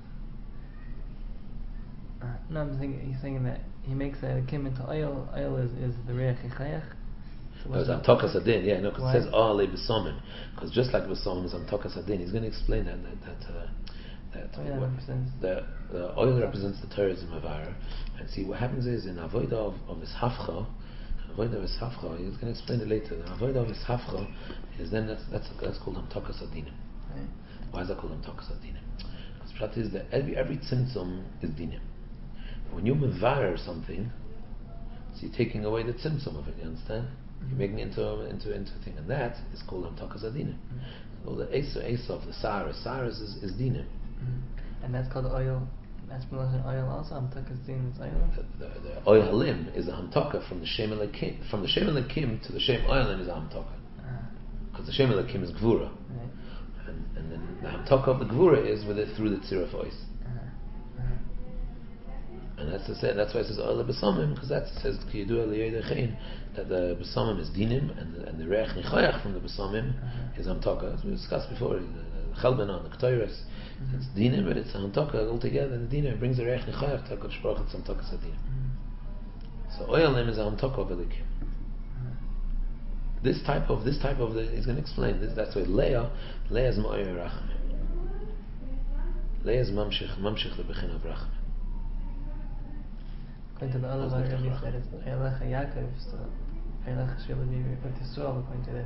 Uh, no, I'm thinking he's saying that he makes Elikim into oil. Oil is, is the reich chayach. So no, it's amtokas adin. Yeah, no, because it says ale besomim. Because just like besomim is amtokas adin. He's going to explain that that. that uh, That oh, yeah, what, represents the, the oil represents the Torah as a Mavara. And see, what happens is in Avodah of, of Ishafcha, Avodah of Ishafcha, he's going to explain it later. The Avodah of Ishafcha is then, that's that's, that's called Amtokas Adinim. Right. Why is that called Amtokas Adinim? Because Pshat is that every, every tzimtzum is Dinim. When you Mavara something, so you're taking away the tzimtzum of it, you understand? Mm-hmm. You're making it into, into, into a thing. And that is called Amtokas Adinim. Mm-hmm. So the Eso, Eso, the Saras, Saras is, is Dinim. Mm-hmm. And that's called oil. That's Meloshin oil also. Hamtaka is oil. The, the, the oil halim is a hamtaka from the shem elikim. From the shem elikim to the shem oilim is a hamtaka. Because uh-huh. the shem elikim is gvura, right. and, and then the hamtaka of the gvura is with it through the tziruf ois. Uh-huh. Uh-huh. And that's the, that's why it says oil besomim, because that says ki yedu el yodechein, that the besomim is dinim, and the, and the reich nichayach from the besomim uh-huh. is hamtaka. As we discussed before, the chelbana, the ketores. Mm-hmm. It's dinim, but it's hamtaka altogether. And the dinim brings the reich nechayach to Hakadosh Baruch Hu. It's hamtaka sadinim. So oilim is a hamtaka of elikim. Mm-hmm. This type of this type of the, he's going to explain this. That's why Leah, Leah is ma'oyer rachamim. Leah is mamshich, mamshich lebechin of rachamim. According to the other one, Rabbi said it's Eilecha Yaakov, so Eilecha should be with Yisrael according to this.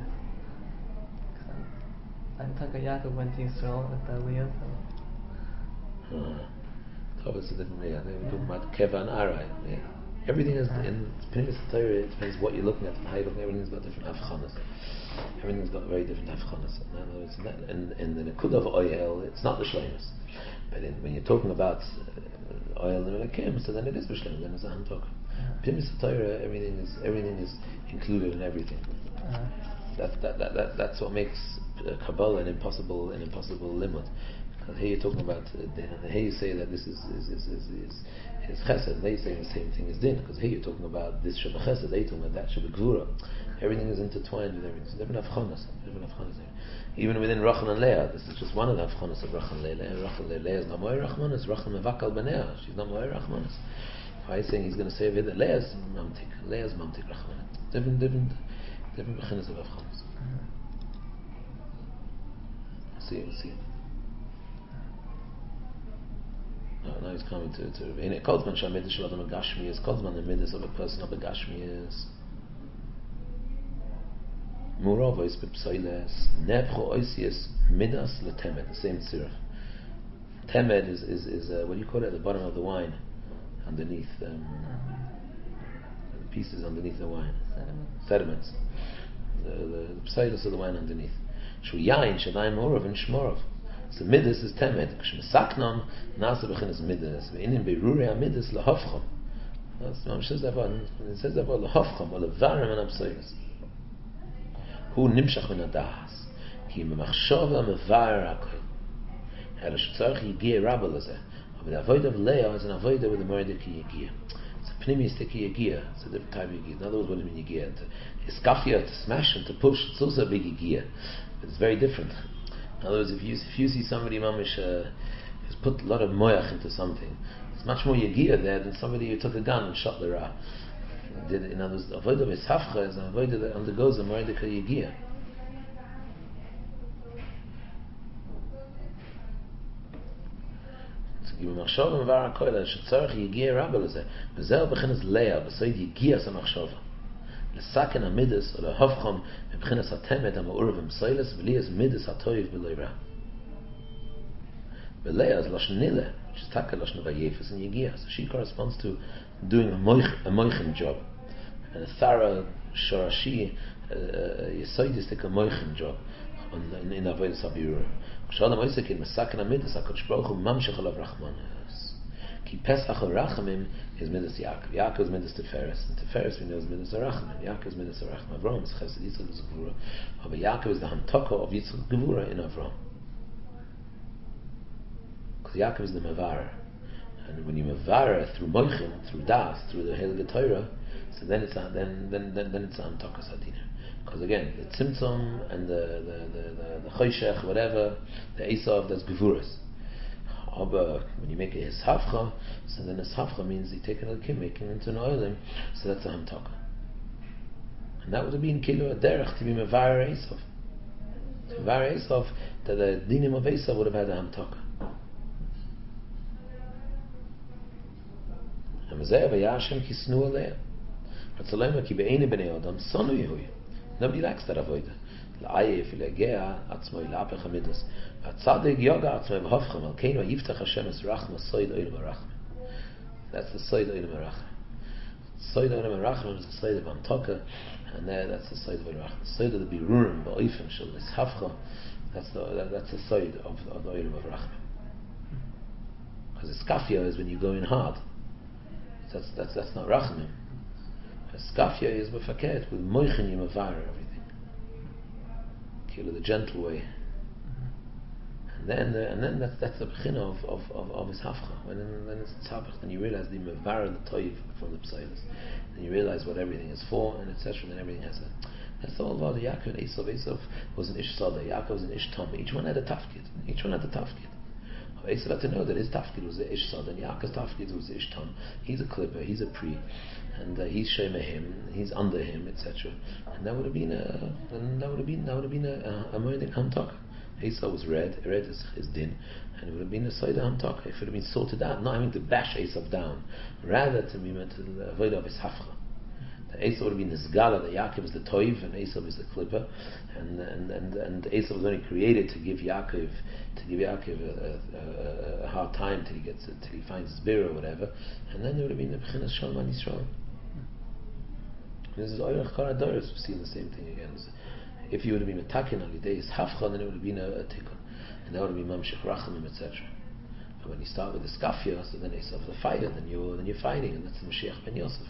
I'm talking Yaakov went to Yisrael with the Leah. Tov is a different way. I think we're talking about Keva and Arai. Yeah. Everything is in Pnimis Torah. It depends what you're looking at and how you're looking. Everything's got different afchanas. Everything's got very different afchanas. And in the Nekud of oil, it's not the shleimus. But in, when you're talking about uh, oil and Elikim, so then it is b'shleim. Then it's a hamtok. Pnimis Torah, everything is everything is included in everything. Uh-huh. That, that that that that's what makes uh, Kabbalah an impossible an impossible limit. Because here you're talking about uh, din, and here you say that this is is is is, is, is chesed. They say the same thing as din, because here you're talking about this sheba chesed. They talking about that sheba gvura. Everything is intertwined with everything. So different afchanas, different afchanas. Even within Rachel and Leah, this is just one of the afchanas of Rachel and Leah. Rachel and Leah is not moed rachmanas. Rachel mevakal b'neah. She's not moed rachmanas. Why is saying he's going to say that Leah's mamtik, Leah's mamtik rachmanas. Different, different. Different beginners of Afghanis. We'll see, we'll see. No, now he's coming to to in a Kolzman Shamid Shalom Gashmi is Kolzman the midas of a person of a Gashmi is Murava is Pipsailes Nebcho Oisius Midas Letemed, the same sirah. Temed is is, is uh, what do you call it at the bottom of the wine? Underneath um, the pieces underneath the wine. Sediments. Sediments. The, the, the psailus of the wine underneath. Shu yain shadayim morav and shmorav. So midas is temed. Kshmesaknam nasa bechinas midas. Ve'inim beiruri ha-midas lahofcham. That's what it says about. It says about lahofcham or levarim and absoiris. Hu nimshach min adas. Ki memachshova mevar hakol. Hela shetzarech yigia rabba lezeh. But the avoid of Leah is an avoid with the Mordeki Yigia. It's a pnimistic Yigia. It's a different type of Yigia. In other words, what do you mean Yigia? To iskafia, to smash and to push, it's also a big Yigia. But it's very different. In other words, if you if you see somebody mamish uh, who's put a lot of moyach into something, it's much more Yigia there than somebody who took a gun and shot the Ra. Did, in other words, the avoid of Ishafcha is an avoid that undergoes a Mordeki Yigia. במחשוב ומבר הכל, שצורך יגיע רבה לזה, וזהו בכנס לאה, בסויד יגיע סמחשוב. לסכן המידס, או להופכם, מבחינס התמת, המאור ומסוילס, וליאס מידס הטויב בלוי רע. ולאה, אז לשן נילה, שתקה לשן ויפס, and יגיע. So she corresponds to doing a moich, a moichin job. And a thorough, shorashi, yesoidistic, a moichin job. in in avodas habirur. Kshalam oisekin mesaken amidas HaKadosh Baruch Hu mamshech alav rachmanos. Ki pesach harachamim is midas Yaakov. Yaakov is midas Tiferes, and Tiferes we know is midas harachamim. Yaakov is midas harachamim. Avram is chesed, Yitzchak is gevura. But Yaakov is the hamtaka of Yitzchak gevura in Avram. Because Yaakov is the mevarer, and when you mevarer through moichin, through das, through the Heilige Torah, so then it's a, then then then then it's a hamtaka sadina. Because again, the tzimtzum and the the the the, the choshech, whatever, the esav, that's gevuras. But when you make a hishafcha, so then hishafcha means you take an alkim, making into an oilim, so that's a hamtaka. And that would have been kilo a derech to be mevarer esav. To mevarer esav, that the dinim of esav would have had a hamtaka. And Mezeh v'yashem kisnu aleh. Ratzalema ki be'ene b'nei adam sonu yehuy. Nobody likes that avodah. La'ayef ilegea atzmoi la'apech hamidus. V'atzadig yoga atzmoi v'hofchem al keinu yiftach Hashem es rachma soid oilim harachmim. That's the soid oilim harachmim. Soid oilim harachmim is the soid of Amtoka, and there that's the soid of oilim harachmim. Soid of the birurim ba'oifim shel nishafcha. That's the that, that's the soid of, of the oilim harachmim. Because the skafia is when you go in hard. That's that's that's not rachmim. Skafia is mefaket with moichin yimavar everything. Kilo the gentle way, and then uh, and then that's that's the beginning of of of, of his hafcha. When then, then it's tzabach, then you realize the mevar the toiv from the psailas, then you realize what everything is for, and et cetera. Then everything has a. That's all about the Yaakov and Esav. Esav was an ish sada, Yaakov was an ish tam. Each one had a tafkid. Each one had a tafkid. Esav had to know that his tafkid was the ish sada, and Yaakov's tafkid was the ish tam. He's a klipper, he's a pri. And uh, he's shema him, he's under him, et cetera. And that would have been a, and that would have been, that would have been a a moedik hamtaka. Esau was red, red is his din, and it would have been a soida hamtaka if it had been sorted out, not having to bash Esau down, rather to be meant to avoid of his hafcha. That Esau would have been the zgala, that Yaakov is the toiv and Esau is the klipper, and and and and Esau was only created to give Yaakov to give Yaakov a, a, a, a hard time till he gets it, till he finds his beer or whatever, and then there would have been the bechinas shalom an Yisrael. This is Oyrech Kara Doris, we've seen the same thing again. If you would have been a takin on the day, it's hafcha, then it would have been a, a tikkun. And that would have been mamshech rachamim, et cetera. But when you start with the skafia, so then it's of the fire, then you're, then you're fighting, and that's the Mashiach ben Yosef.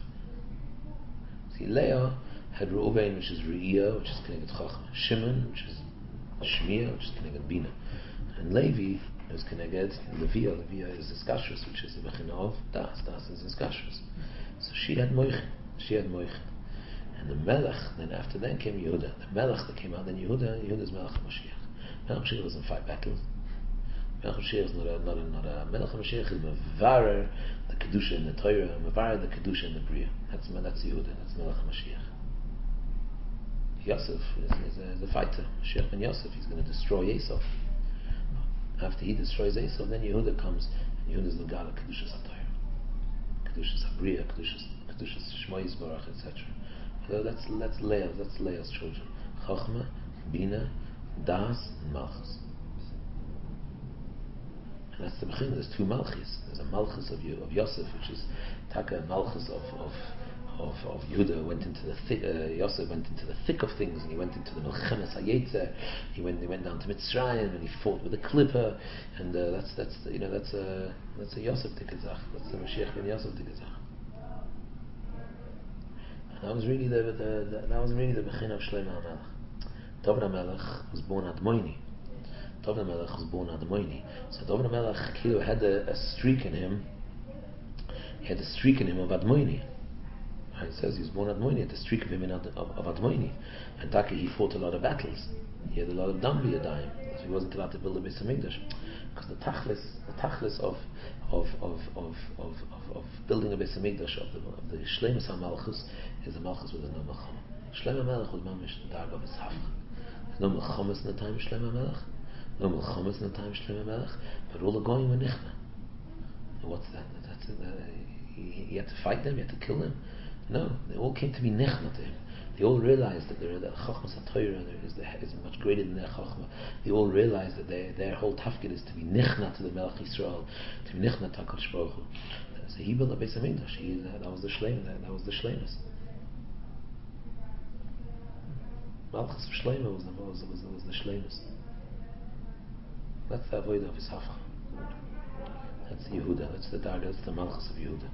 See, Leah had Reuven, which is Re'iyah, which is connected Chachma. Shimon, which is Shmiya, which is connected Bina. And Levi is connected Leviah. Leviah is the Skashrus, which is the Bechina of Das. Das is the Skashrus. So she had Moichin. She had Moichin. And the Melech, then after then came Yehuda. The Melech that came out, then Yehuda, Yehuda is Melech HaMashiach. Melech HaMashiach doesn't fight battles. Melech HaMashiach is not a, not a, not a Melech HaMashiach is Mevarer, the Kedusha in the Torah, Mevarer, the Kedusha in the Bria. That's, that's Yehuda, that's Melech HaMashiach. Yosef is, is, a, is a fighter. Mashiach ben Yosef, he's going to destroy Esau. After he destroys Esau, then Yehuda comes, and Yehuda is Nagala, Kedushas HaTorah. Kedushas HaBria, Kedushas, Kedushas Shmo Yisborach, et cetera. So that's that's Leah, that's Leah's children. Chachma, Bina, Das, and Malchus. And that's the beginning. There's two Malchus. There's a Malchus of of Yosef, which is Taka Malchus of of of, of Yehuda went into the thick, uh, Yosef went into the thick of things, and he went into the Milchemes Hayetzer. He went he went down to Mitzrayim, and he fought with a clipper, and uh, that's that's you know that's a that's a Yosef Tikazach. That's the Mashiach ben Yosef Tikazach. And that was really the, the, the that was really the Bechin of Shlomo HaMelech. David HaMelech was born Admoini. David HaMelech was born Admoini. So David HaMelech Kilo had a, a streak in him. He had a streak in him of Admoini. It says he was born Admoini, had a streak of him in Ad, of, of Admoini. And Taki, he fought a lot of battles. He had a lot of Dambi Yadayim. So he wasn't allowed to build a Beis HaMikdash. Because the tachlis, the tachlis of of of of of, of, of building a Beis HaMikdash, of the of the Shleimus HaMalchus, is a Malchus with no Melchama. Shlomo HaMelech was mamish the darg of his hafch. There's no Melchamas in the time of Shlomo HaMelech. No Melchamas in the time of Shlomo HaMelech. But all the going were nichna. What's that? That's it. Uh, he, he had to fight them. He had to kill them. No, they all came to be nichna to him. They all realized that the Chachmas HaTorah is, is much greater than their Chachma. They all realized that their, their whole tafkid is to be nichna to the Melech Yisrael, to be nichna to HaKadosh Baruch Hu. So he built a Beis HaMikdash. He, that, that was the shleim. That, that was the shleimus. Malchus of Shleima was the was, was, was the shleimus. That's the avodah of his hafcha. That's Yehuda. That's the darga. That's the Malchus of Yehuda.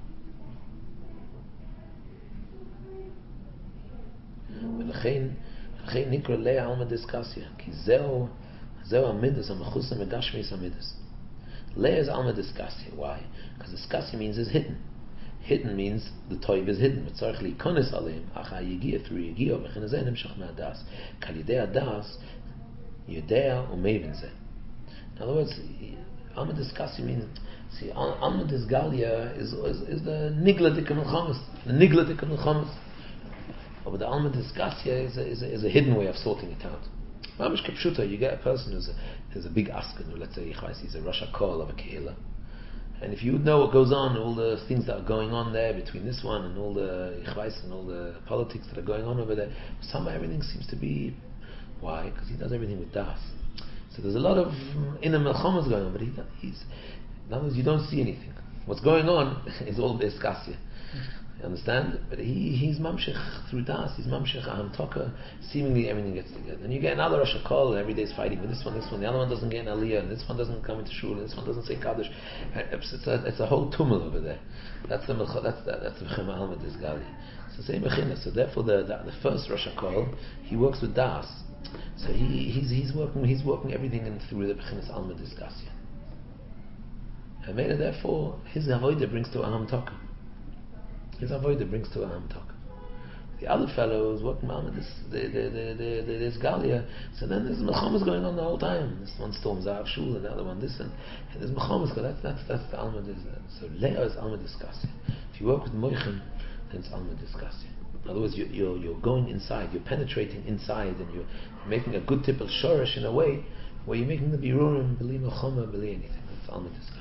ולכן, לכן נקרא לאה עלמא דסקסיה, כי זהו, זהו המידס המחוסה מגשמיס המידס. Leah is alma discassia. Why? Because discassia means is hidden. Hidden means the toiv is hidden. Mitzarech li konis aleim acha yigia through yigia v'chen zeh nimshach me'adas. Kal yidei adas yidei u'mevin zeh. In other words, alma discassia means, see, alma disgalia is, is is the nigladik milchamas, the nigladik milchamas. But the alma discassia is a, is a, is a hidden way of sorting it out. Mamish kapshuta, you get a person who's a, who's a big askan, let's say he's a Rosh HaKol of a Kehillah, and if you would know what goes on, all the things that are going on there between this one and all the Ichvais and all the politics that are going on over there, somehow everything seems to be, why? Because he does everything with das. So there's a lot of inner melchamas going on, but he, he's, in other words, you don't see anything. What's going on is all discassia. You understand? But he he's mamshech through das, he's mamshech aham toka, seemingly everything gets together. And you get another Rosh HaKol, and every day is fighting with this one, this one, the other one doesn't get an aliyah, and this one doesn't come into shul, and this one doesn't say kaddish. It's a, it's a whole tumult over there. That's the that's the, that's the Bechina Alma Disgali. It's the same Bechina. So therefore the, the the first Rosh HaKol, he works with das. So he he's he's working he's working everything in through the Bechina's Alma Disgasia. And made it, therefore his avodah brings to aham toka. His avodah brings to a hamtok. The other fellow is working on this, the the the the, the this galia. So then there's mechamas going on the whole time. This one storms out of shul, and the other one this, and, and there's mechamas. That's that's that's the alma. So Leah is alma discussion. If you work with moichin, then it's alma discussion. In other words, you, you're you're going inside, you're penetrating inside, and you're making a good tip of shorish in a way where you're making the birurim believe mechama believe anything. That's alma discussion.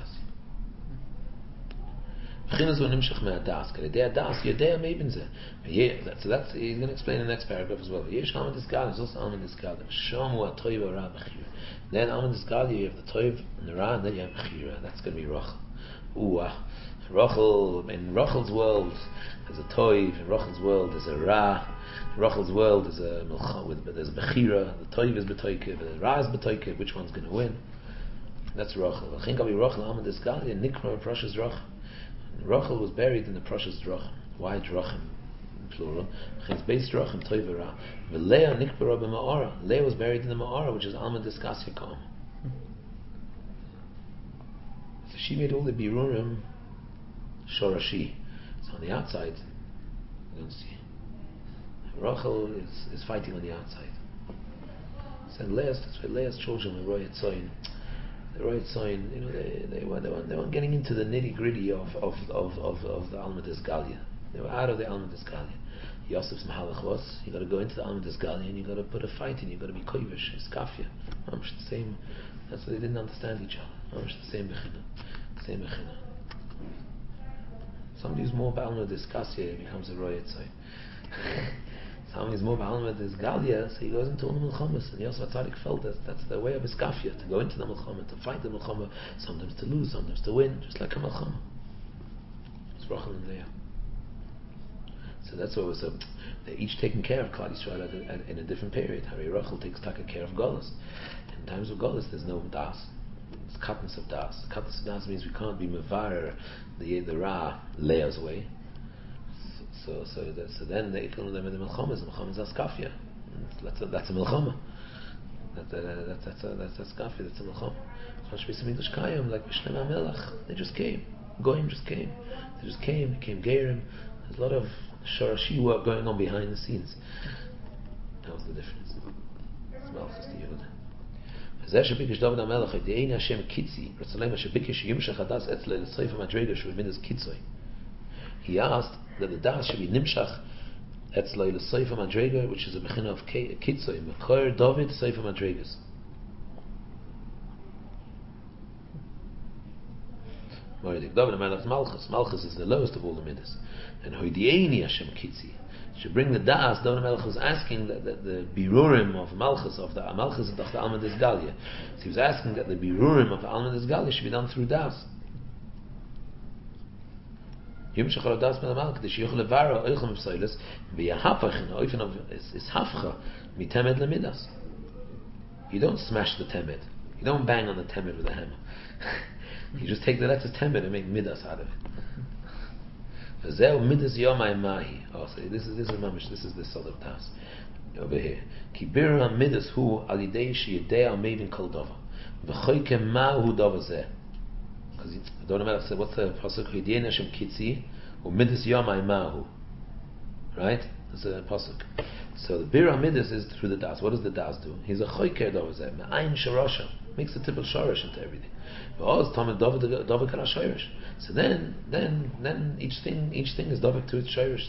So that's he's going to explain in the next paragraph as well. Yesh alma disgal is also alma disgal. Shomu atoiv ra b'chira. Then alma disgal you have the toiv and the ra, and then you have b'chira. That's going to be Rachel. Ooh, uh, Rachel in Rachel's world there's a toiv. In Rachel's world there's a ra. In Rachel's world there's a milcha with there's a b'chira. The toiv is b'toikev, the ra is b'toikev. Which one's going to win? That's Rachel. I think I'll be Rachel alma disgal and Nikra Prashas Rachel. Rachel was buried in the precious drachim. Why drachim? Plural. It's based drachim toivera. Leah nikbara b'ma'ara. Leah was buried in the ma'ara, which is alma discassia kam. So she made all the birurim shorashi. So on the outside, you don't see. Rachel is, is fighting on the outside. So Leah's, that's why Leah's children were royat soin. The right sign, you know, they they weren't, they weren't, they weren't getting into the nitty gritty of of, of, of of the Alma Disgalia. They were out of the Alma Disgalia. Yosef's Mahalach was, you got to go into the Alma Disgalia and you got to put a fight in. You got to be koivish, skafia. The same. That's why they didn't understand each other. The same bechina, same bechina. Somebody who's more Alma Disgalia becomes a royat sign. Somebody's more ba'alma is galia, so he goes into all the milchamas, and Yosef Atzadik felt that that's the way of his kafia, to go into the milchama, to fight the milchama, sometimes to lose, sometimes to win, just like a milchama. It's Rachel and Leah. So that's what was so. They're each taking care of Klal Yisrael at a, at, in a different period. Hari Rachel takes taka care of Golas. In times of Golas, there's no das. It's katnas of das. Katnas of das means we can't be mevarer the the ra layers away. So so so, that, so then they call them the milchama. The milchama is askafia. That's a, that's a milchama. That, uh, that, that's a that's a skafia. That's a milchama. Like B'Shnei HaMelech, they just came. Goyim just came. They just came. Became Gerim. There's a lot of sharashi work going on behind the scenes. That was the difference. It's Malchus to Yehuda. V'zeh shebikish David HaMelech De'eini Hashem Kitzi Ratzalema shebikish Yimshach Hadas Etzle L'Seif HaMadrega Shu B'Midas Kitzoi. He asked that the das should be Nimshach Etzle L'Seif HaMadrega, which is a bechina of Kitzoi. Mekor David Seif HaMadregas. David HaMelech's Malchus. Malchus is the lowest of all the midas. And Hoidieni Hashem Kitzi should bring the das. David HaMelech was asking that, that the birurim of Malchus, of the Malchus of the Alma des Galia. So he was asking that the birurim of the Alma des Galia should be done through das. Yom Shachar Das Mel Malchus Yich Levara Oichem Psailas V'Yahapach in the Oifen of is Hafcha Mitemed Lemidas. You don't smash the temed. You don't bang on the temed with a hammer. You just take the letters temed and make midas out of it. V'zeu midas yomai mahi. Oh, so this is this is mamish. This is the solid tas over here. Ki biru midas hu alidei sheyidei al mevin kol dova. V'choyke ma hu dova zeh. Because the Don Melech said, what's the pasuk? Hidien Hashem kitzi u midas yomai mahu. Right? That's a pasuk. So the biru midas is through the das. What does the das do? He's a choyker dova zeh. Me'ayin sharosha. Makes a typical shorish into everything. So then, then, then each thing, each thing is dovek to its shorish.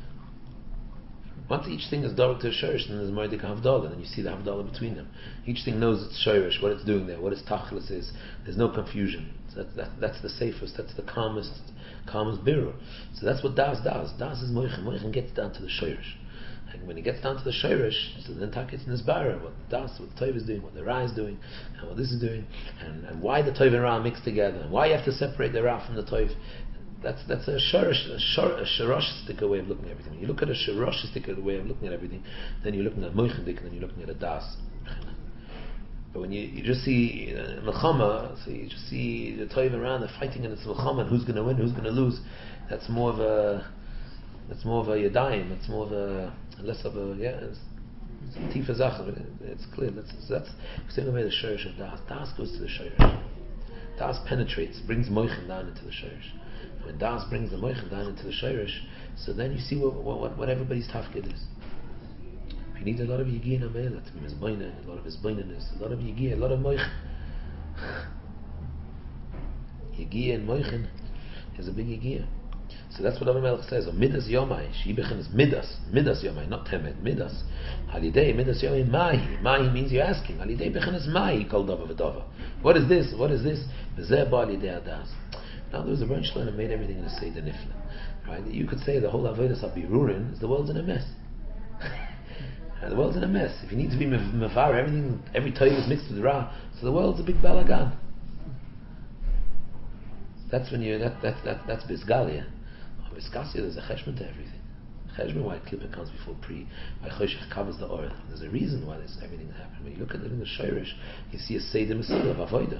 Once each thing is dovek to its shorish, then there's moedik havdalah, and then you see the havdalah between them. Each thing knows its shorish, what it's doing there, what its tachlis is. There's no confusion. So that, that, that's the safest. That's the calmest, calmest birur. So that's what das does. Das is moichin. Moichin gets down to the shorish. And when he gets down to the shirish, so then Takit's in his bara, what the das, what the Tov is doing, what the Ra is doing, and what this is doing, and, and why the Tov and Ra mix together, and why you have to separate the Ra from the Tov. That's that's a shirish, a, shor, a shiroshistic way of looking at everything. When you look at a shiroshistic way of looking at everything, then you're looking at moichendik, and then you're looking at a das. But when you, you just see uh, Melchama, so you just see the Tov and Ra, they're fighting in its Melchama, and who's going to win, who's going to lose, that's more of a that's more of a yadayim, it's more of a less of a, yeah, it's, it's a tifa zach, it's clear. That's that's saying away the shirish of das. Das goes to the shirish. Das penetrates, brings moichin down into the shirish. And when das brings the moichin down into the shirish, so then you see what what, what everybody's tafkid is. You need a lot of yigi and amela to be mizbaina, a lot of mizbainaness, a lot of yigi, a lot of moichin. Yigi and moichin is a big yigi. So that's what David Melech says. Midas yomai, shibichin is midas, midas yomai, not temed, midas. Halidei midas yomai mahi. Mahi means you're asking. Halidei bichin is mahi kol dava v'dava. What is this? What is this? V'zeh ba halidei adas. Now there was a branch line that made everything in a seder nifla. Right? You could say the whole avodas habirurin is the world's in a mess. The world's in a mess. If you need to be mevar, everything, every toiv is mixed with ra, so the world's a big balagan. That's when you that that that that's bisgalia. Bisgalia, there's a cheshbon to everything. Cheshbon, why klippah comes before pri, why choshech covers the oil. There's a reason why this everything happened. When you look at it in the shirish, you see a seder mesil of avodah.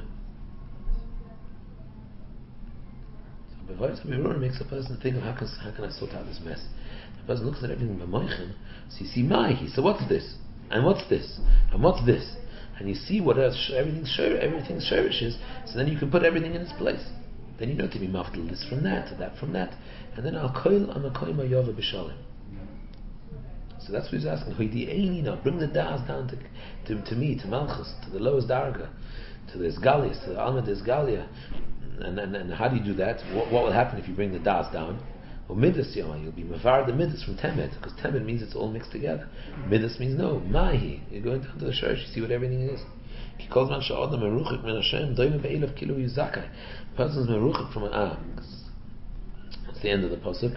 So b'avodah birur makes a person think of how can how can I sort out this mess. The person looks at everything b'moichin, so you see mahi. So what's this? And what's this? And what's this? And you see what else, everything's shir, everything's shirish is. So then you can put everything in its place. Then you know to be mafdal this from that, to that from that, and then al koil am koil mayova b'shalim. So that's what he's asking. Hoidi'eni now, bring the das down to, to to me, to Malchus, to the lowest darga, to the Esgalias, to the Alma des Galia. And, and and how do you do that? What, what will happen if you bring the das down? Well, midas yoma, you'll be mavar the midas from temed, because temed means it's all mixed together. Midas means no, mahi. You're going down to the church, you see what everything is. Person's meruchik from an ah. That's the end of the pasuk.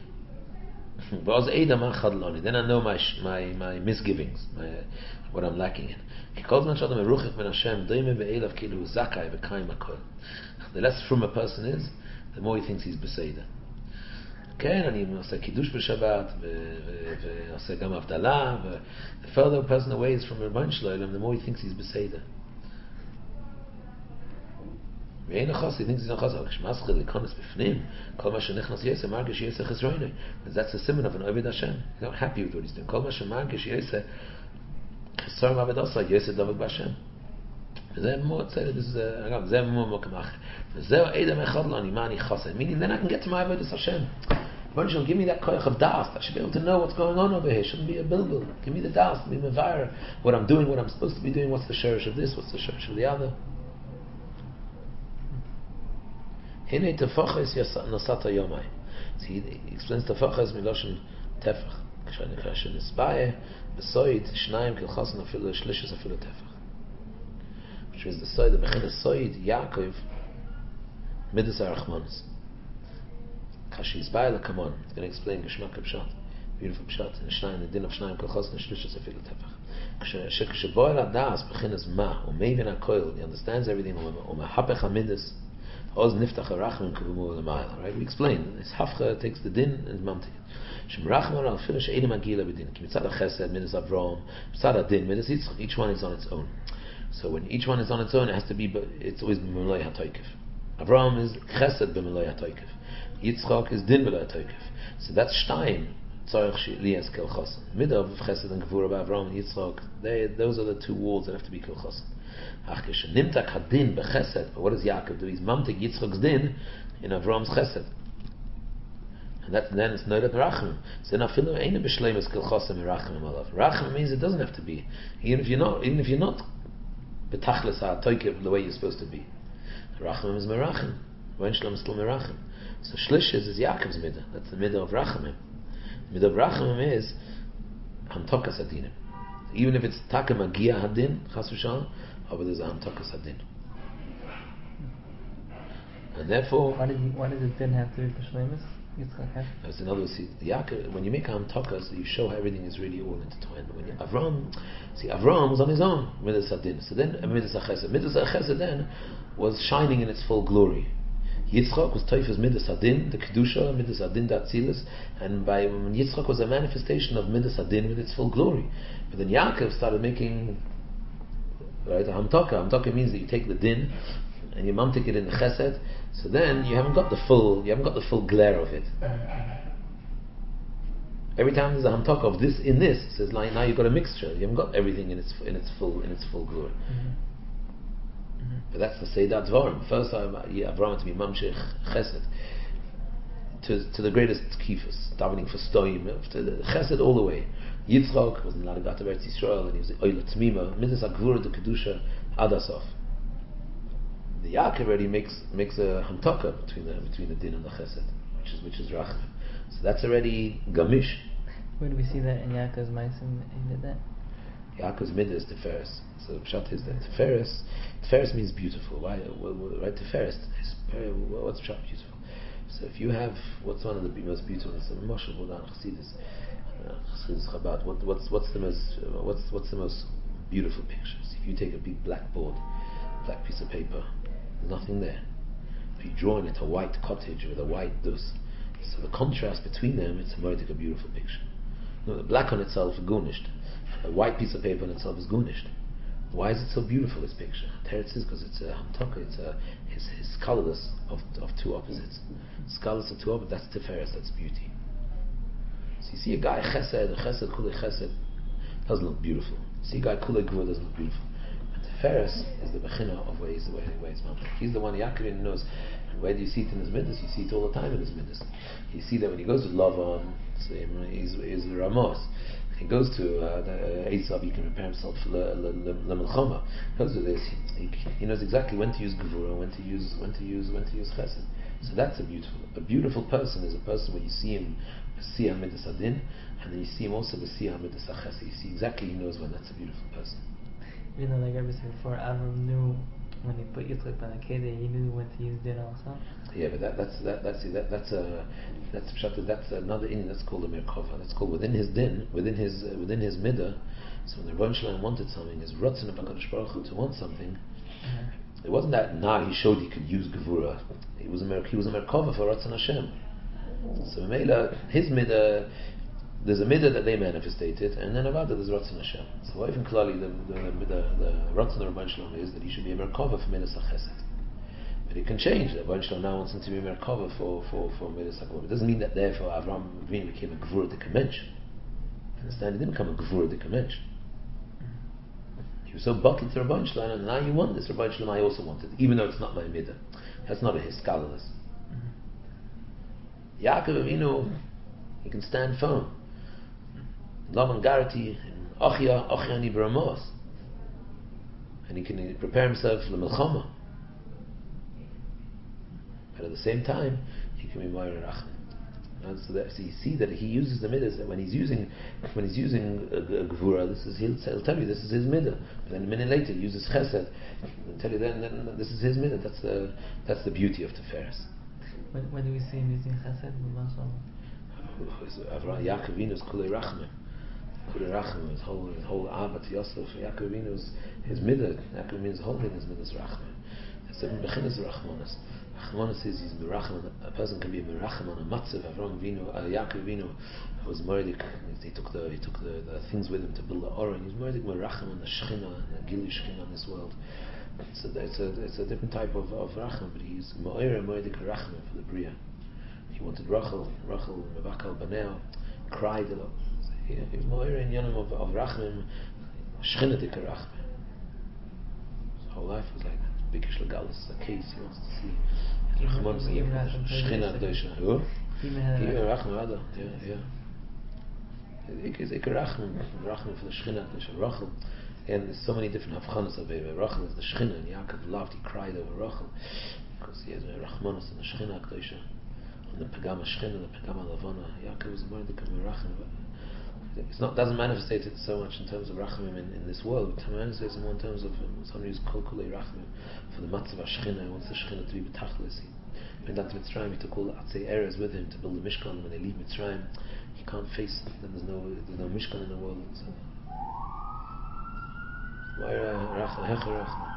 Then I know my my my misgivings, my what I'm lacking in. The less from a person is, the more he thinks he's beseder. כן, אני עושה קידוש בשבת, ועושה גם הבדלה, the further a person away is from Rebbeinu Shalom, the more he thinks he's בסדר. ואין החוסי, he thinks he's not חוסי, אבל כשמסחיל להיכנס בפנים, כל מה שנכנס יעשה, מרגיש יעשה חסרוני. And that's the simon of an Ovid Hashem. He's not happy with what he's doing. כל מה שמרגיש יעשה, חסר מעבד עושה, יעשה דבק בהשם. וזה מאוד צדד, אגב, זה מאוד מוקם אחר. וזהו עדם אחד לו, אני מה אני חוסי. Meaning, then I can get to my Ovid Hashem. Rebbeinu Shalom, give me that koyach of das. I should be able to know what's going on over here. It shouldn't be a bilbil. Give me the das, be mevayer. What I'm doing, what I'm supposed to be doing, what's the sherish of this, what's the sherish of the other. Hine tefachas nasata yomai. See, he explains tefachas miloshen tefach. Kashan isbaye besoid shnayim kilchasen afilu shlishas afilu tefach. Which is the soid, the bechin soid Yaakov midas arachmanis. Kashi isbaye lekamon. It's going to explain geshmak pshat, beautiful pshat. In shnayim, the din of shnayim kilchasen shlishas afilu tefach. Ksheboy ladas bechin is ma umevin hakoil. He understands everything. Umehapech hamidas. Right? We explain. This hafcha takes the din and mamtik. Shemrachman al finish eidim agila b'din. Mitzad chesed midas Avram, mitzad adin midas Yitzchak. Each one is on its own. So when each one is on its own, it has to be. It's always b'meloi hatoykef. Avram is chesed b'meloi hatoykef. Yitzchak is din b'meloi hatoykef. So that's shtayim. Tzarich lias kel chosen. Midav chesed and gevura b'Avram and Yitzchak. They, those are the two walls that have to be kel chosen. But what does Yaakov do? He's mamtik Yitzchak's din in Avram's chesed, and that then it's noted rachim. So now filu eina b'shleimus kil chosem rachim alav. Rachim means it doesn't have to be, even if you're not, even if you're not betachlis ha'toikev the way you're supposed to be. Rachim is merachim. Rebbeinu Shalom is still merachim. So shlishes is Yaakov's midah. That's the midah of rachamim. The midah of rachamim is hamtokas adinim. Even if it's taka magia hadin chas v'shalom. But there's a hamtakas hadin, and therefore, why did you, why does it din have to be b'shleimus? That's another. See, Yaakov, when you make a hamtakas, you show how everything is really all intertwined. But when you, Avram, see, Avram was on his own midas hadin. So then midas hachesed, midas hachesed then was shining in its full glory. Yitzchak was Toifas midas hadin, the kedusha midas hadin datzilas, and by when Yitzchak was a manifestation of midas hadin with its full glory. But then Yaakov started making. Right, a hamtaka. Hamtaka means that you take the din and you mamtik it in the chesed. So then you haven't got the full, you haven't got the full glare of it. Every time there's a hamtaka of this in this, it says like now you've got a mixture. You haven't got everything in its in its full in its full glory. Mm-hmm. Mm-hmm. But that's the seidat dvarim. First time Avram had to be mamshich chesed to to the greatest kifus, davening for stoim, to the chesed all the way. Yitzchak was in Laragat of Eretz Yisrael, and he was Oila Tmima, Midas Agvura de Kedusha Adasof. The Yaakov already makes makes a hamtaka between the between the din and the chesed, which is which is rachim. So that's already gamish. Where do we see that in Yaakov's ma'asim? He did that. Yaakov's midah is teferes. So the pshat is that teferes. Teferes means beautiful. Why? Right? Teferes is what's pshat beautiful. So if you have what's one of the most beautiful, it's a Moshe Bodan Chassidus. Chabad. What, what's what's the most uh, what's what's the most beautiful pictures? If you take a big black board, black piece of paper, there's nothing there. If you draw in it a white cottage with a white dus, so the contrast between them, it's a more like a beautiful picture. No, the black on itself is gunished. A white piece of paper on itself is gunished. Why is it so beautiful, this picture? Teretz is because it's a hamtaka. It's a his his colorless of of two opposites. Colorless of two opposites. That's teferes. That's beauty. So you see a guy chesed, chesed, kulei chesed, doesn't look beautiful. You see a guy kulei gvur doesn't look beautiful. But Teferes is the bechina of where he's the way he's mamtik. He's the one Yaakov knows. And where do you see it in his midas? You see it all the time in his midas. You see that when he goes to Lavan, so he's he's Ramos. He goes to uh, Esav, he can prepare himself for Lemilchama. He goes to this. He, he knows exactly when to use gevura, when to use when to use when to use chesed. So that's a beautiful. A beautiful person is a person where you see him b'siyah midas adin, and then you see him also b'siyah midas chesed. You see exactly he knows when that's a beautiful person. Even though, like I said before, Avram knew when he put Yitzchak on the Kedeh, he knew when to use din also. Yeah, but that, that's that, that's that, that's a that's a, that's another in that's called a merkava. That's called within his din, within his uh, within his midah. So when the Rebbeinu Shalom wanted something, his ratzon of HaKadosh Baruch Hu to want something. Mm-hmm. It wasn't that now he showed he could use gevura. He was a mer- he was a merkava for ratzon Hashem. So Mela, his midah, there's a midah that they manifested, and then Avada there's Ratzon Hashem. So even clearly the the the, the Ratzon Rabban Shalom is that he should be a merkava for midas chesed. But it can change. The Rabban Shalom now wants him to be a merkava for for for midas hakol. It doesn't mean that therefore Avram Avinu became a gvur dikamensh. Understand? He didn't become a gvur dikamensh. He was so bottled to Rabban Shalom, and now you want this Rabban Shalom. I also want it, even though it's not my midah. That's not a hiskalinus. Yaakov Avinu, he can stand firm. Laman Garati, Achia, Achia Ni Bramos. And he can prepare himself for the Melchama. But at the same time, he can be Moira Rachman. And so, that, so you see that he uses the midas, that when he's using when he's using a, a Gvura, this is, he'll, he'll tell you this is his midah. But then a minute later he uses Chesed. He'll tell you then, then this is his midah. That's the that's the beauty of Tiferes. When, when do we see him using Chesed? Avraham Yaakov Avinu's Kulei Rachmim. Kulei Rachmim, his whole his whole Abba to Yosef. Yaakov Avinu's his midah. Yaakov Avinu's whole midah is midas Rachmim. It's a beginner's Rachmanis. Rachmanis is he's merachim. A person can be merachim on a matzav. Avraham Avinu, uh, Yaakov Avinu was mordik. He took the he took the, the things with him to build the Oren. He's mordik merachim on the Shechina, the Gili Shechina on this world. So it's a it's a different type of of rachim, but he's ma'ira mordik rachim for the bria. He wanted Rachel, Rachel, Mevakal Baneo, cried a lot. So he, he was ma'ira in Yonim of, of rachim, Shechinadik rachim. His whole life was like that. Bikish Legalis, a case he wants to see. Rachmanis Shechina Doisha. Who? Even Rachim Rada. Yeah, yeah. It's Iker Rachim, Rachim for the Shechina Doisha. Rachel. And there's so many different Havchanas of it. Rachel is the Shechina, and Yaakov loved, he cried over Rachel because he has Rachmanis and the Shechina Doisha. And the Pagama Shechina, the Pagama Lavana. Yaakov was more than Rachim. It's not doesn't manifest it so much in terms of rachmim in, in this world, but it manifests in more in terms of um, somebody who's kol kulei rachmim for the matzav hashchina. He wants the shechina to be betachlis. He went down to Mitzrayim. He took all the atzei eres with him to build the mishkan. When they leave Mitzrayim, he can't face it. Then there's no there's no mishkan in the world. So, why rachmim hecher rachmim?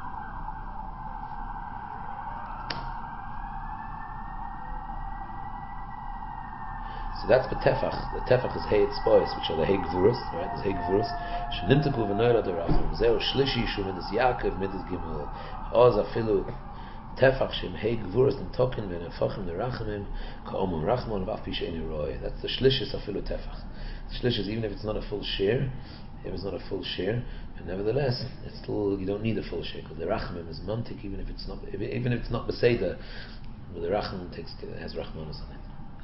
So that's the tefach. The tefach is hey spois, which are the hey gvurus, right? There's hey gvurus. Shnimtaku v'noyra derachim. Zeu shlishi shu midas Yaakov midas Gimel. Oz afilu tefach shem hey gvurus and token v'nefachim derachimim ka'omum rachmon v'af pisheini roy. That's the shlishis afilu tefach. The shlishis, even if it's not a full share, if it's not a full share, but nevertheless, it's still you don't need a full share because the rachmim is mantik, even if it's not even if it's not beseda, but the rachmim takes has rachmanos on it.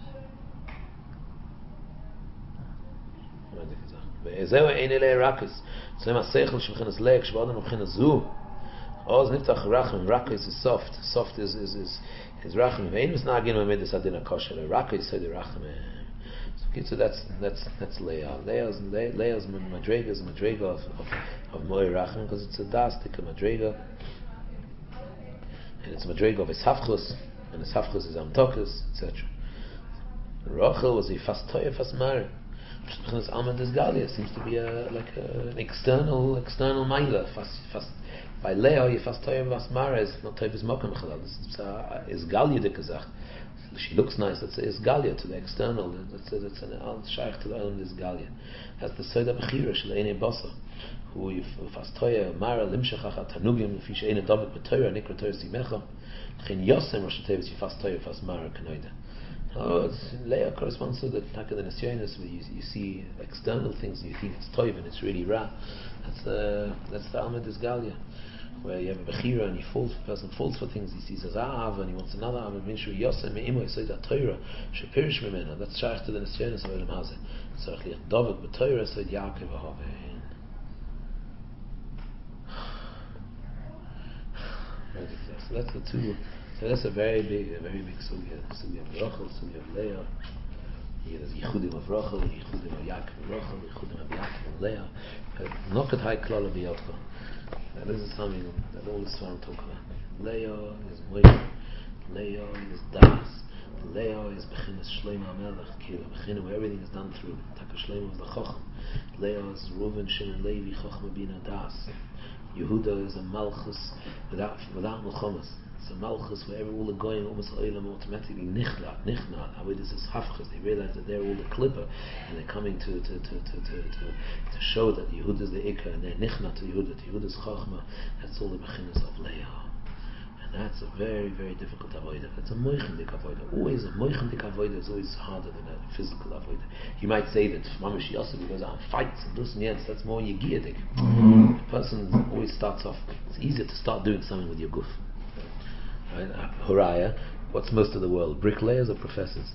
וזהו אין אלה רקס so my seichel shemchenas leik shvadam b'chenas zu oz niftach rachim rakis is soft soft is is is is rachim vein is not again with this adina kosher rakis said the rachim so okay, so that's that's that's Leah Leah's Leah's madrega's madrega of of, of moy rachim because it's a dastik madrega and it's a madrega of his hafchus and his hafchus is amtokus etc. Rachel was a fast toya fast mar. Galia seems to be a, like a, an external external maila. Fast, fast by Leo, you fast toyim vasmara is not toyim mokem chalal. It's uh, is Galia de kazach. She looks nice. That's is Galia to the external. That's that's an al shaykh to the element is Galia. That's the soda bechira shel ene basa. Who you fast toyim mara limshachach tanugim fish ene david betoyim nikra toyim simecha. Chin yosem rosh tevis you fast toyim vasmara kanoida. Oh, Leah corresponds to the Taka the Nasyonis, where you, you see external things and you think it's toiv and it's really ra. That's the that's the Almad Galia, where you have a Bechira and he falls the person falls for things. He sees as Av and he wants another Av. Minshu Yosem Me'imo Yisoid HaTorah Shepirish Mimena. That's Shaykh to the Nasyonis of Elam Hazeh. So Achliach David B'Torah Yisoid Yaakov Ahavein. So that's the two. So that's a very big, a very big sugya. Sugya of Rachel, sugya of Leah. There's Yichudim of Rachel, Yichudim of Yaakov of Rachel, Yichudim of Yaakov of Leah. Nokat Hai Klal B'Yotcha. This is something that all the Svarim talk about. Leah is Moed. Leah is Das. Leah is Bechinas Shleima Melech. Kira Bechina, where everything is done through. Taka Shleima of the Chochem. Leah is Reuven, Shimon, Levi, Chochma Bina Das. Yehuda is a Malchus without without Melchomas. It's a malchus where all the going almost oilam automatically nichna, nichna. How it is this hafchas. They realize that they're all the klipper, and they're coming to to to to to to, to show that Yehud is the ikka, and they're nichna to Yehud. That Yehud is chachma. That's all the beginning of Leah. And that's a very, very difficult avoider. That's a moichendik avoider. Always a moichendik avoider is always harder than a physical avoider. You might say that Mamash Yosef goes out and fights and does and yes, that's more yigiyadik. Mm-hmm. The person always starts off. It's easier to start doing something with your guf. Right? Uh, Horaya, what's most of the world? Bricklayers or professors?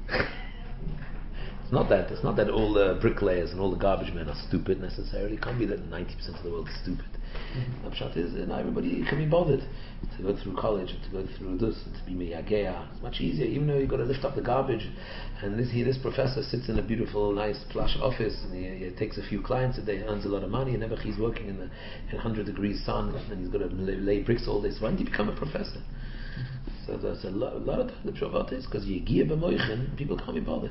It's not that. It's not that all the bricklayers and all the garbage men are stupid necessarily. It can't be that ninety percent of the world is stupid. Mm-hmm. The pshat is, you know, everybody can be bothered to go through college and to go through this and to be miyagea. It's much easier, even though you've got to lift up the garbage. And this here, this professor sits in a beautiful, nice, plush office, and he, he takes a few clients a day, earns a lot of money, and never he's working in the in one hundred degrees sun, and he's got to lay, lay bricks all day. So why did he become a professor? Mm-hmm. So there's a lot, a lot of times the pshat is because yegiya b'moichin, people can't be bothered.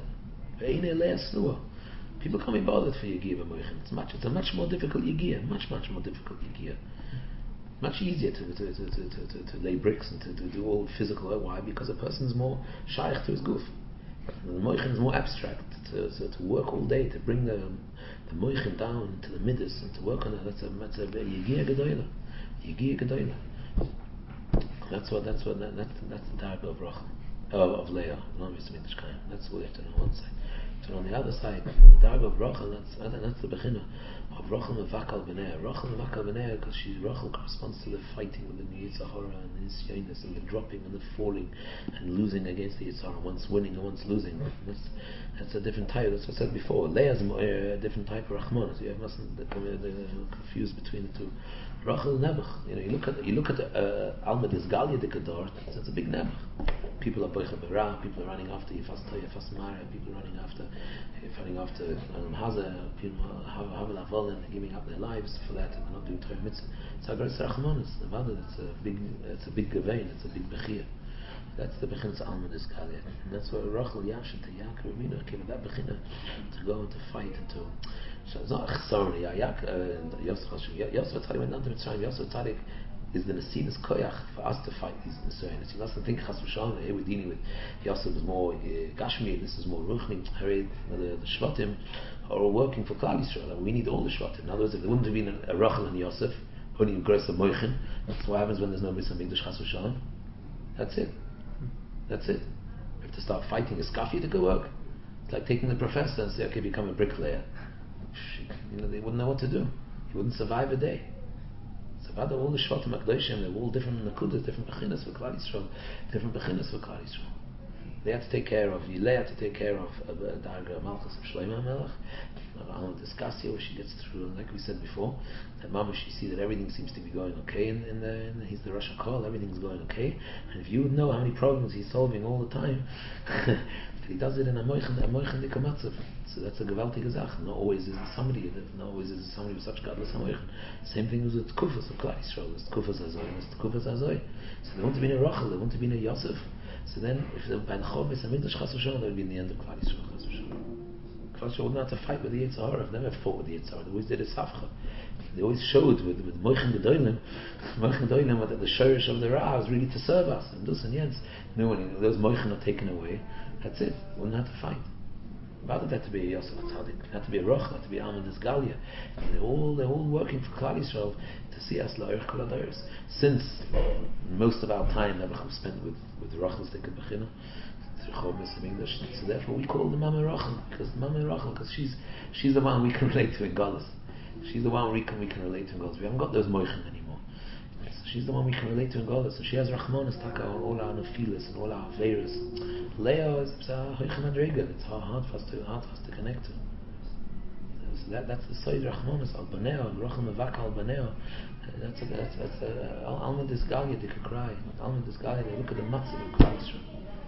People can't be bothered for Yigiyah b'moichin. It's much. It's a much more difficult Yigiyah. Much, much more difficult Yigiyah. Much easier to to, to, to, to, to lay bricks and to, to do all physical work. Why? Because a person's more shaykh to his guf. The moichin is more abstract. To, to, to work all day, to bring the the moichin down to the midas and to work on it. That's a that's a Yigiyah gedoyla. Yigiyah gedoyla. That's what. That's what. That, that's that's the darga of Rachel. Oh, of Leah. That's what we have to know on one side. So on the other side, the darga of Rachel, that's that's the beginner of Rachel mevakal b'nei. Rachel mevakal b'nei because she's Rachel corresponds to the fighting with the Yitzhahara and the Nisyonis and the dropping and the falling and losing against the Yitzhahara, once winning and once losing. That's that's a different type. That's what I said before. Leah is a different type of Rachman. So you mustn't confuse between the two. Rachel Nebuch. You know, you look at you look at uh, Alma Disgalia de Kedor. It's a big Nebuch. People are boicha b'ra. People are running after Yifas Toya, Yifas Mara. People are running after, running after Alam Haza. People have Havel Avol and they're giving up their lives for that, and they're not doing Torah Mitzvah. It's a great Rachmanis. It's a big, it's a big gevein. It's a big bechir. That's the bechina Alma Disgalia, and that's where Rachel Yashin to Yaakov Avinu came that bechina to go and to fight and to. So it's not a chesarni. Yosef Tzadik went down to Mitzrayim. Yosef Tzadik is the Nesinas Koyach for us to fight these Nesuinis. You mustn't think Chas v'Shalom. Here we're dealing with Yosef is more uh, Gashmi. This is more Ruchni. The, the Shvatim are all working for Klal Yisrael, and we need all the Shvatim. In other words, if there wouldn't have been a, a Rachel and Yosef, only Gross of Moichin, that's what happens when there's no Bris Hamikdash Chas v'Shalom. That's it. That's it. We have to start fighting a Skafi to go work. It's like taking the professor and say, okay, become a bricklayer. You know, they wouldn't know what to do. He wouldn't survive a day. So all the Shvatim HaKadoshim, they're all different Nakudas, different Bechinas for Klal Yisrael, different Bechinas for Klal Yisrael. They had to take care of, Yilei had to take care of Darga Malchus of Shlomo HaMelech, of Alma Disgalia, where she gets through, like we said before, that Mamash, you see that everything seems to be going okay, and in, in, the, in the, he's the Rosh HaKol, everything's going okay, and if you would know how many problems he's solving all the time, he does it in a moichin, a moichin dikamatzav. So that's a gewaltige Sache. Not always is it somebody, not always is it somebody with such godless moichin. Same thing as with Tkufas of Klal Yisrael. It's Tkufas Azoi, it's Tkufas Azoi. So they want to be in a Rachel, they want to be in a Yosef. So then, if they're by the Chov, it's a Mikdash Chas v'Shalom, they would be in the end of Klal Yisrael Chas v'Shalom. Klal Yisrael wouldn't have to fight with the Yitzhahara. They've never fought with the Yitzhahara. They always did a Safcha. They always showed with with Moichin Gedolim, Moichin Gedolim, that the shorish of the Ra was really to serve us. And those and yes, no, when those Moichin are taken away, that's it. We wouldn't have to fight. Why did that to be a Yosef Tzadik? It had to be a Roch, it had to be Alma Disgalia. They're all they're all working for Klal Yisrael to see us la'erich kol hadayros. Since most of our time that we spent with with Rachel's Dikkat Bechina, so therefore we call the Mama Rachel because Mama Rachel because she's she's the one we can relate to in Galus. She's the one we can we can relate to in Galus. We haven't got those moichin anymore. So she's the one we can relate to in Galus. So she has Rachmanas taka on all our nefilas and all our averas. Leah is a hoichem adrega. It's hard for us to hard for us to connect to. So that that's the side Rachmanas al baneo and Rachel mevaka al baneo. That's a that's that's a Alma Disgalia they could cry. Alma Disgalia they look at the matzav of Klal Yisrael.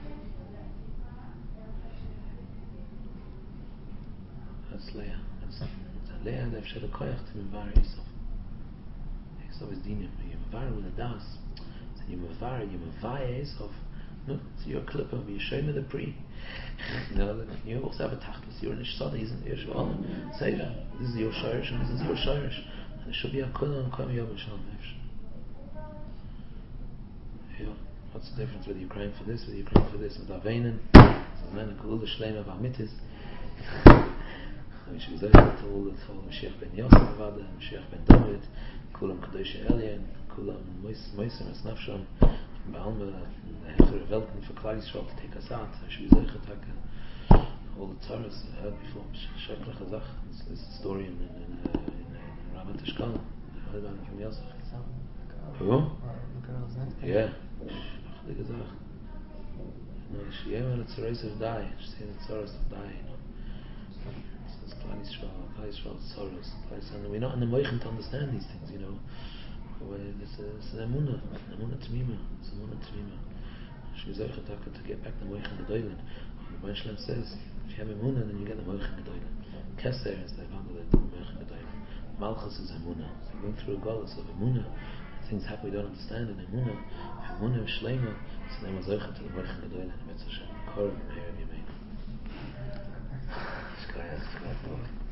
That's Leah. That's Leah. They've shed a koyach to mevar Yisov. Yisov is dinim. You mevar with a das. So you mevar, you mevar Yisov. No, so you're a clipper. You show me the pre. You know, you also have a tachlis. You're an ishsada. He's an ishsada. Say that. This is your shirish and this is your shirish. And it should be a kula and koyam yom shalom. Yeah. What's the difference whether you're crying for this, whether you're crying for this? With Aveinen, so man, Kula Shleima V'Amitis. We should say that all the whole Mashiach ben Yosef Avada, Mashiach ben David, Kulam Kadosh Elyon, Kulam Moisim Es Nafsham, Baalma, the Hecher Welten for Klal Yisrael to take us out. I should be Zeichet all the Tzaras I heard before. Shekler Chazach. This is a story in in in, uh, in, in Ramat Eshkol. I heard about it from Yosef. Who? The girl's next. Yeah. The Gezach. No, she yeah, when it's a race of die. She said the Tzaras of die. You know. It's Klal Yisrael, Klal Yisrael Tzaras, Klal Yisrael. And we're not in the moichen to understand these things. You know. It's an emunah, an emunah t'mima. It's an emunah t'mima. She was able to get back the moichen gedoylen. The Rebbeinu Shalom says, if you have emunah, then you get the moichen gedoylen. Keser is the evangelit of the moichen gedoylen. Malchus is emunah. So you're going through a golus of emunah. Things happen we don't understand in emunah. Emunah is shleima. So then we're able to the moichen gedoylen. Mitzvah Shem. Kor meir v'yamein. Shkoyach, shkoyach.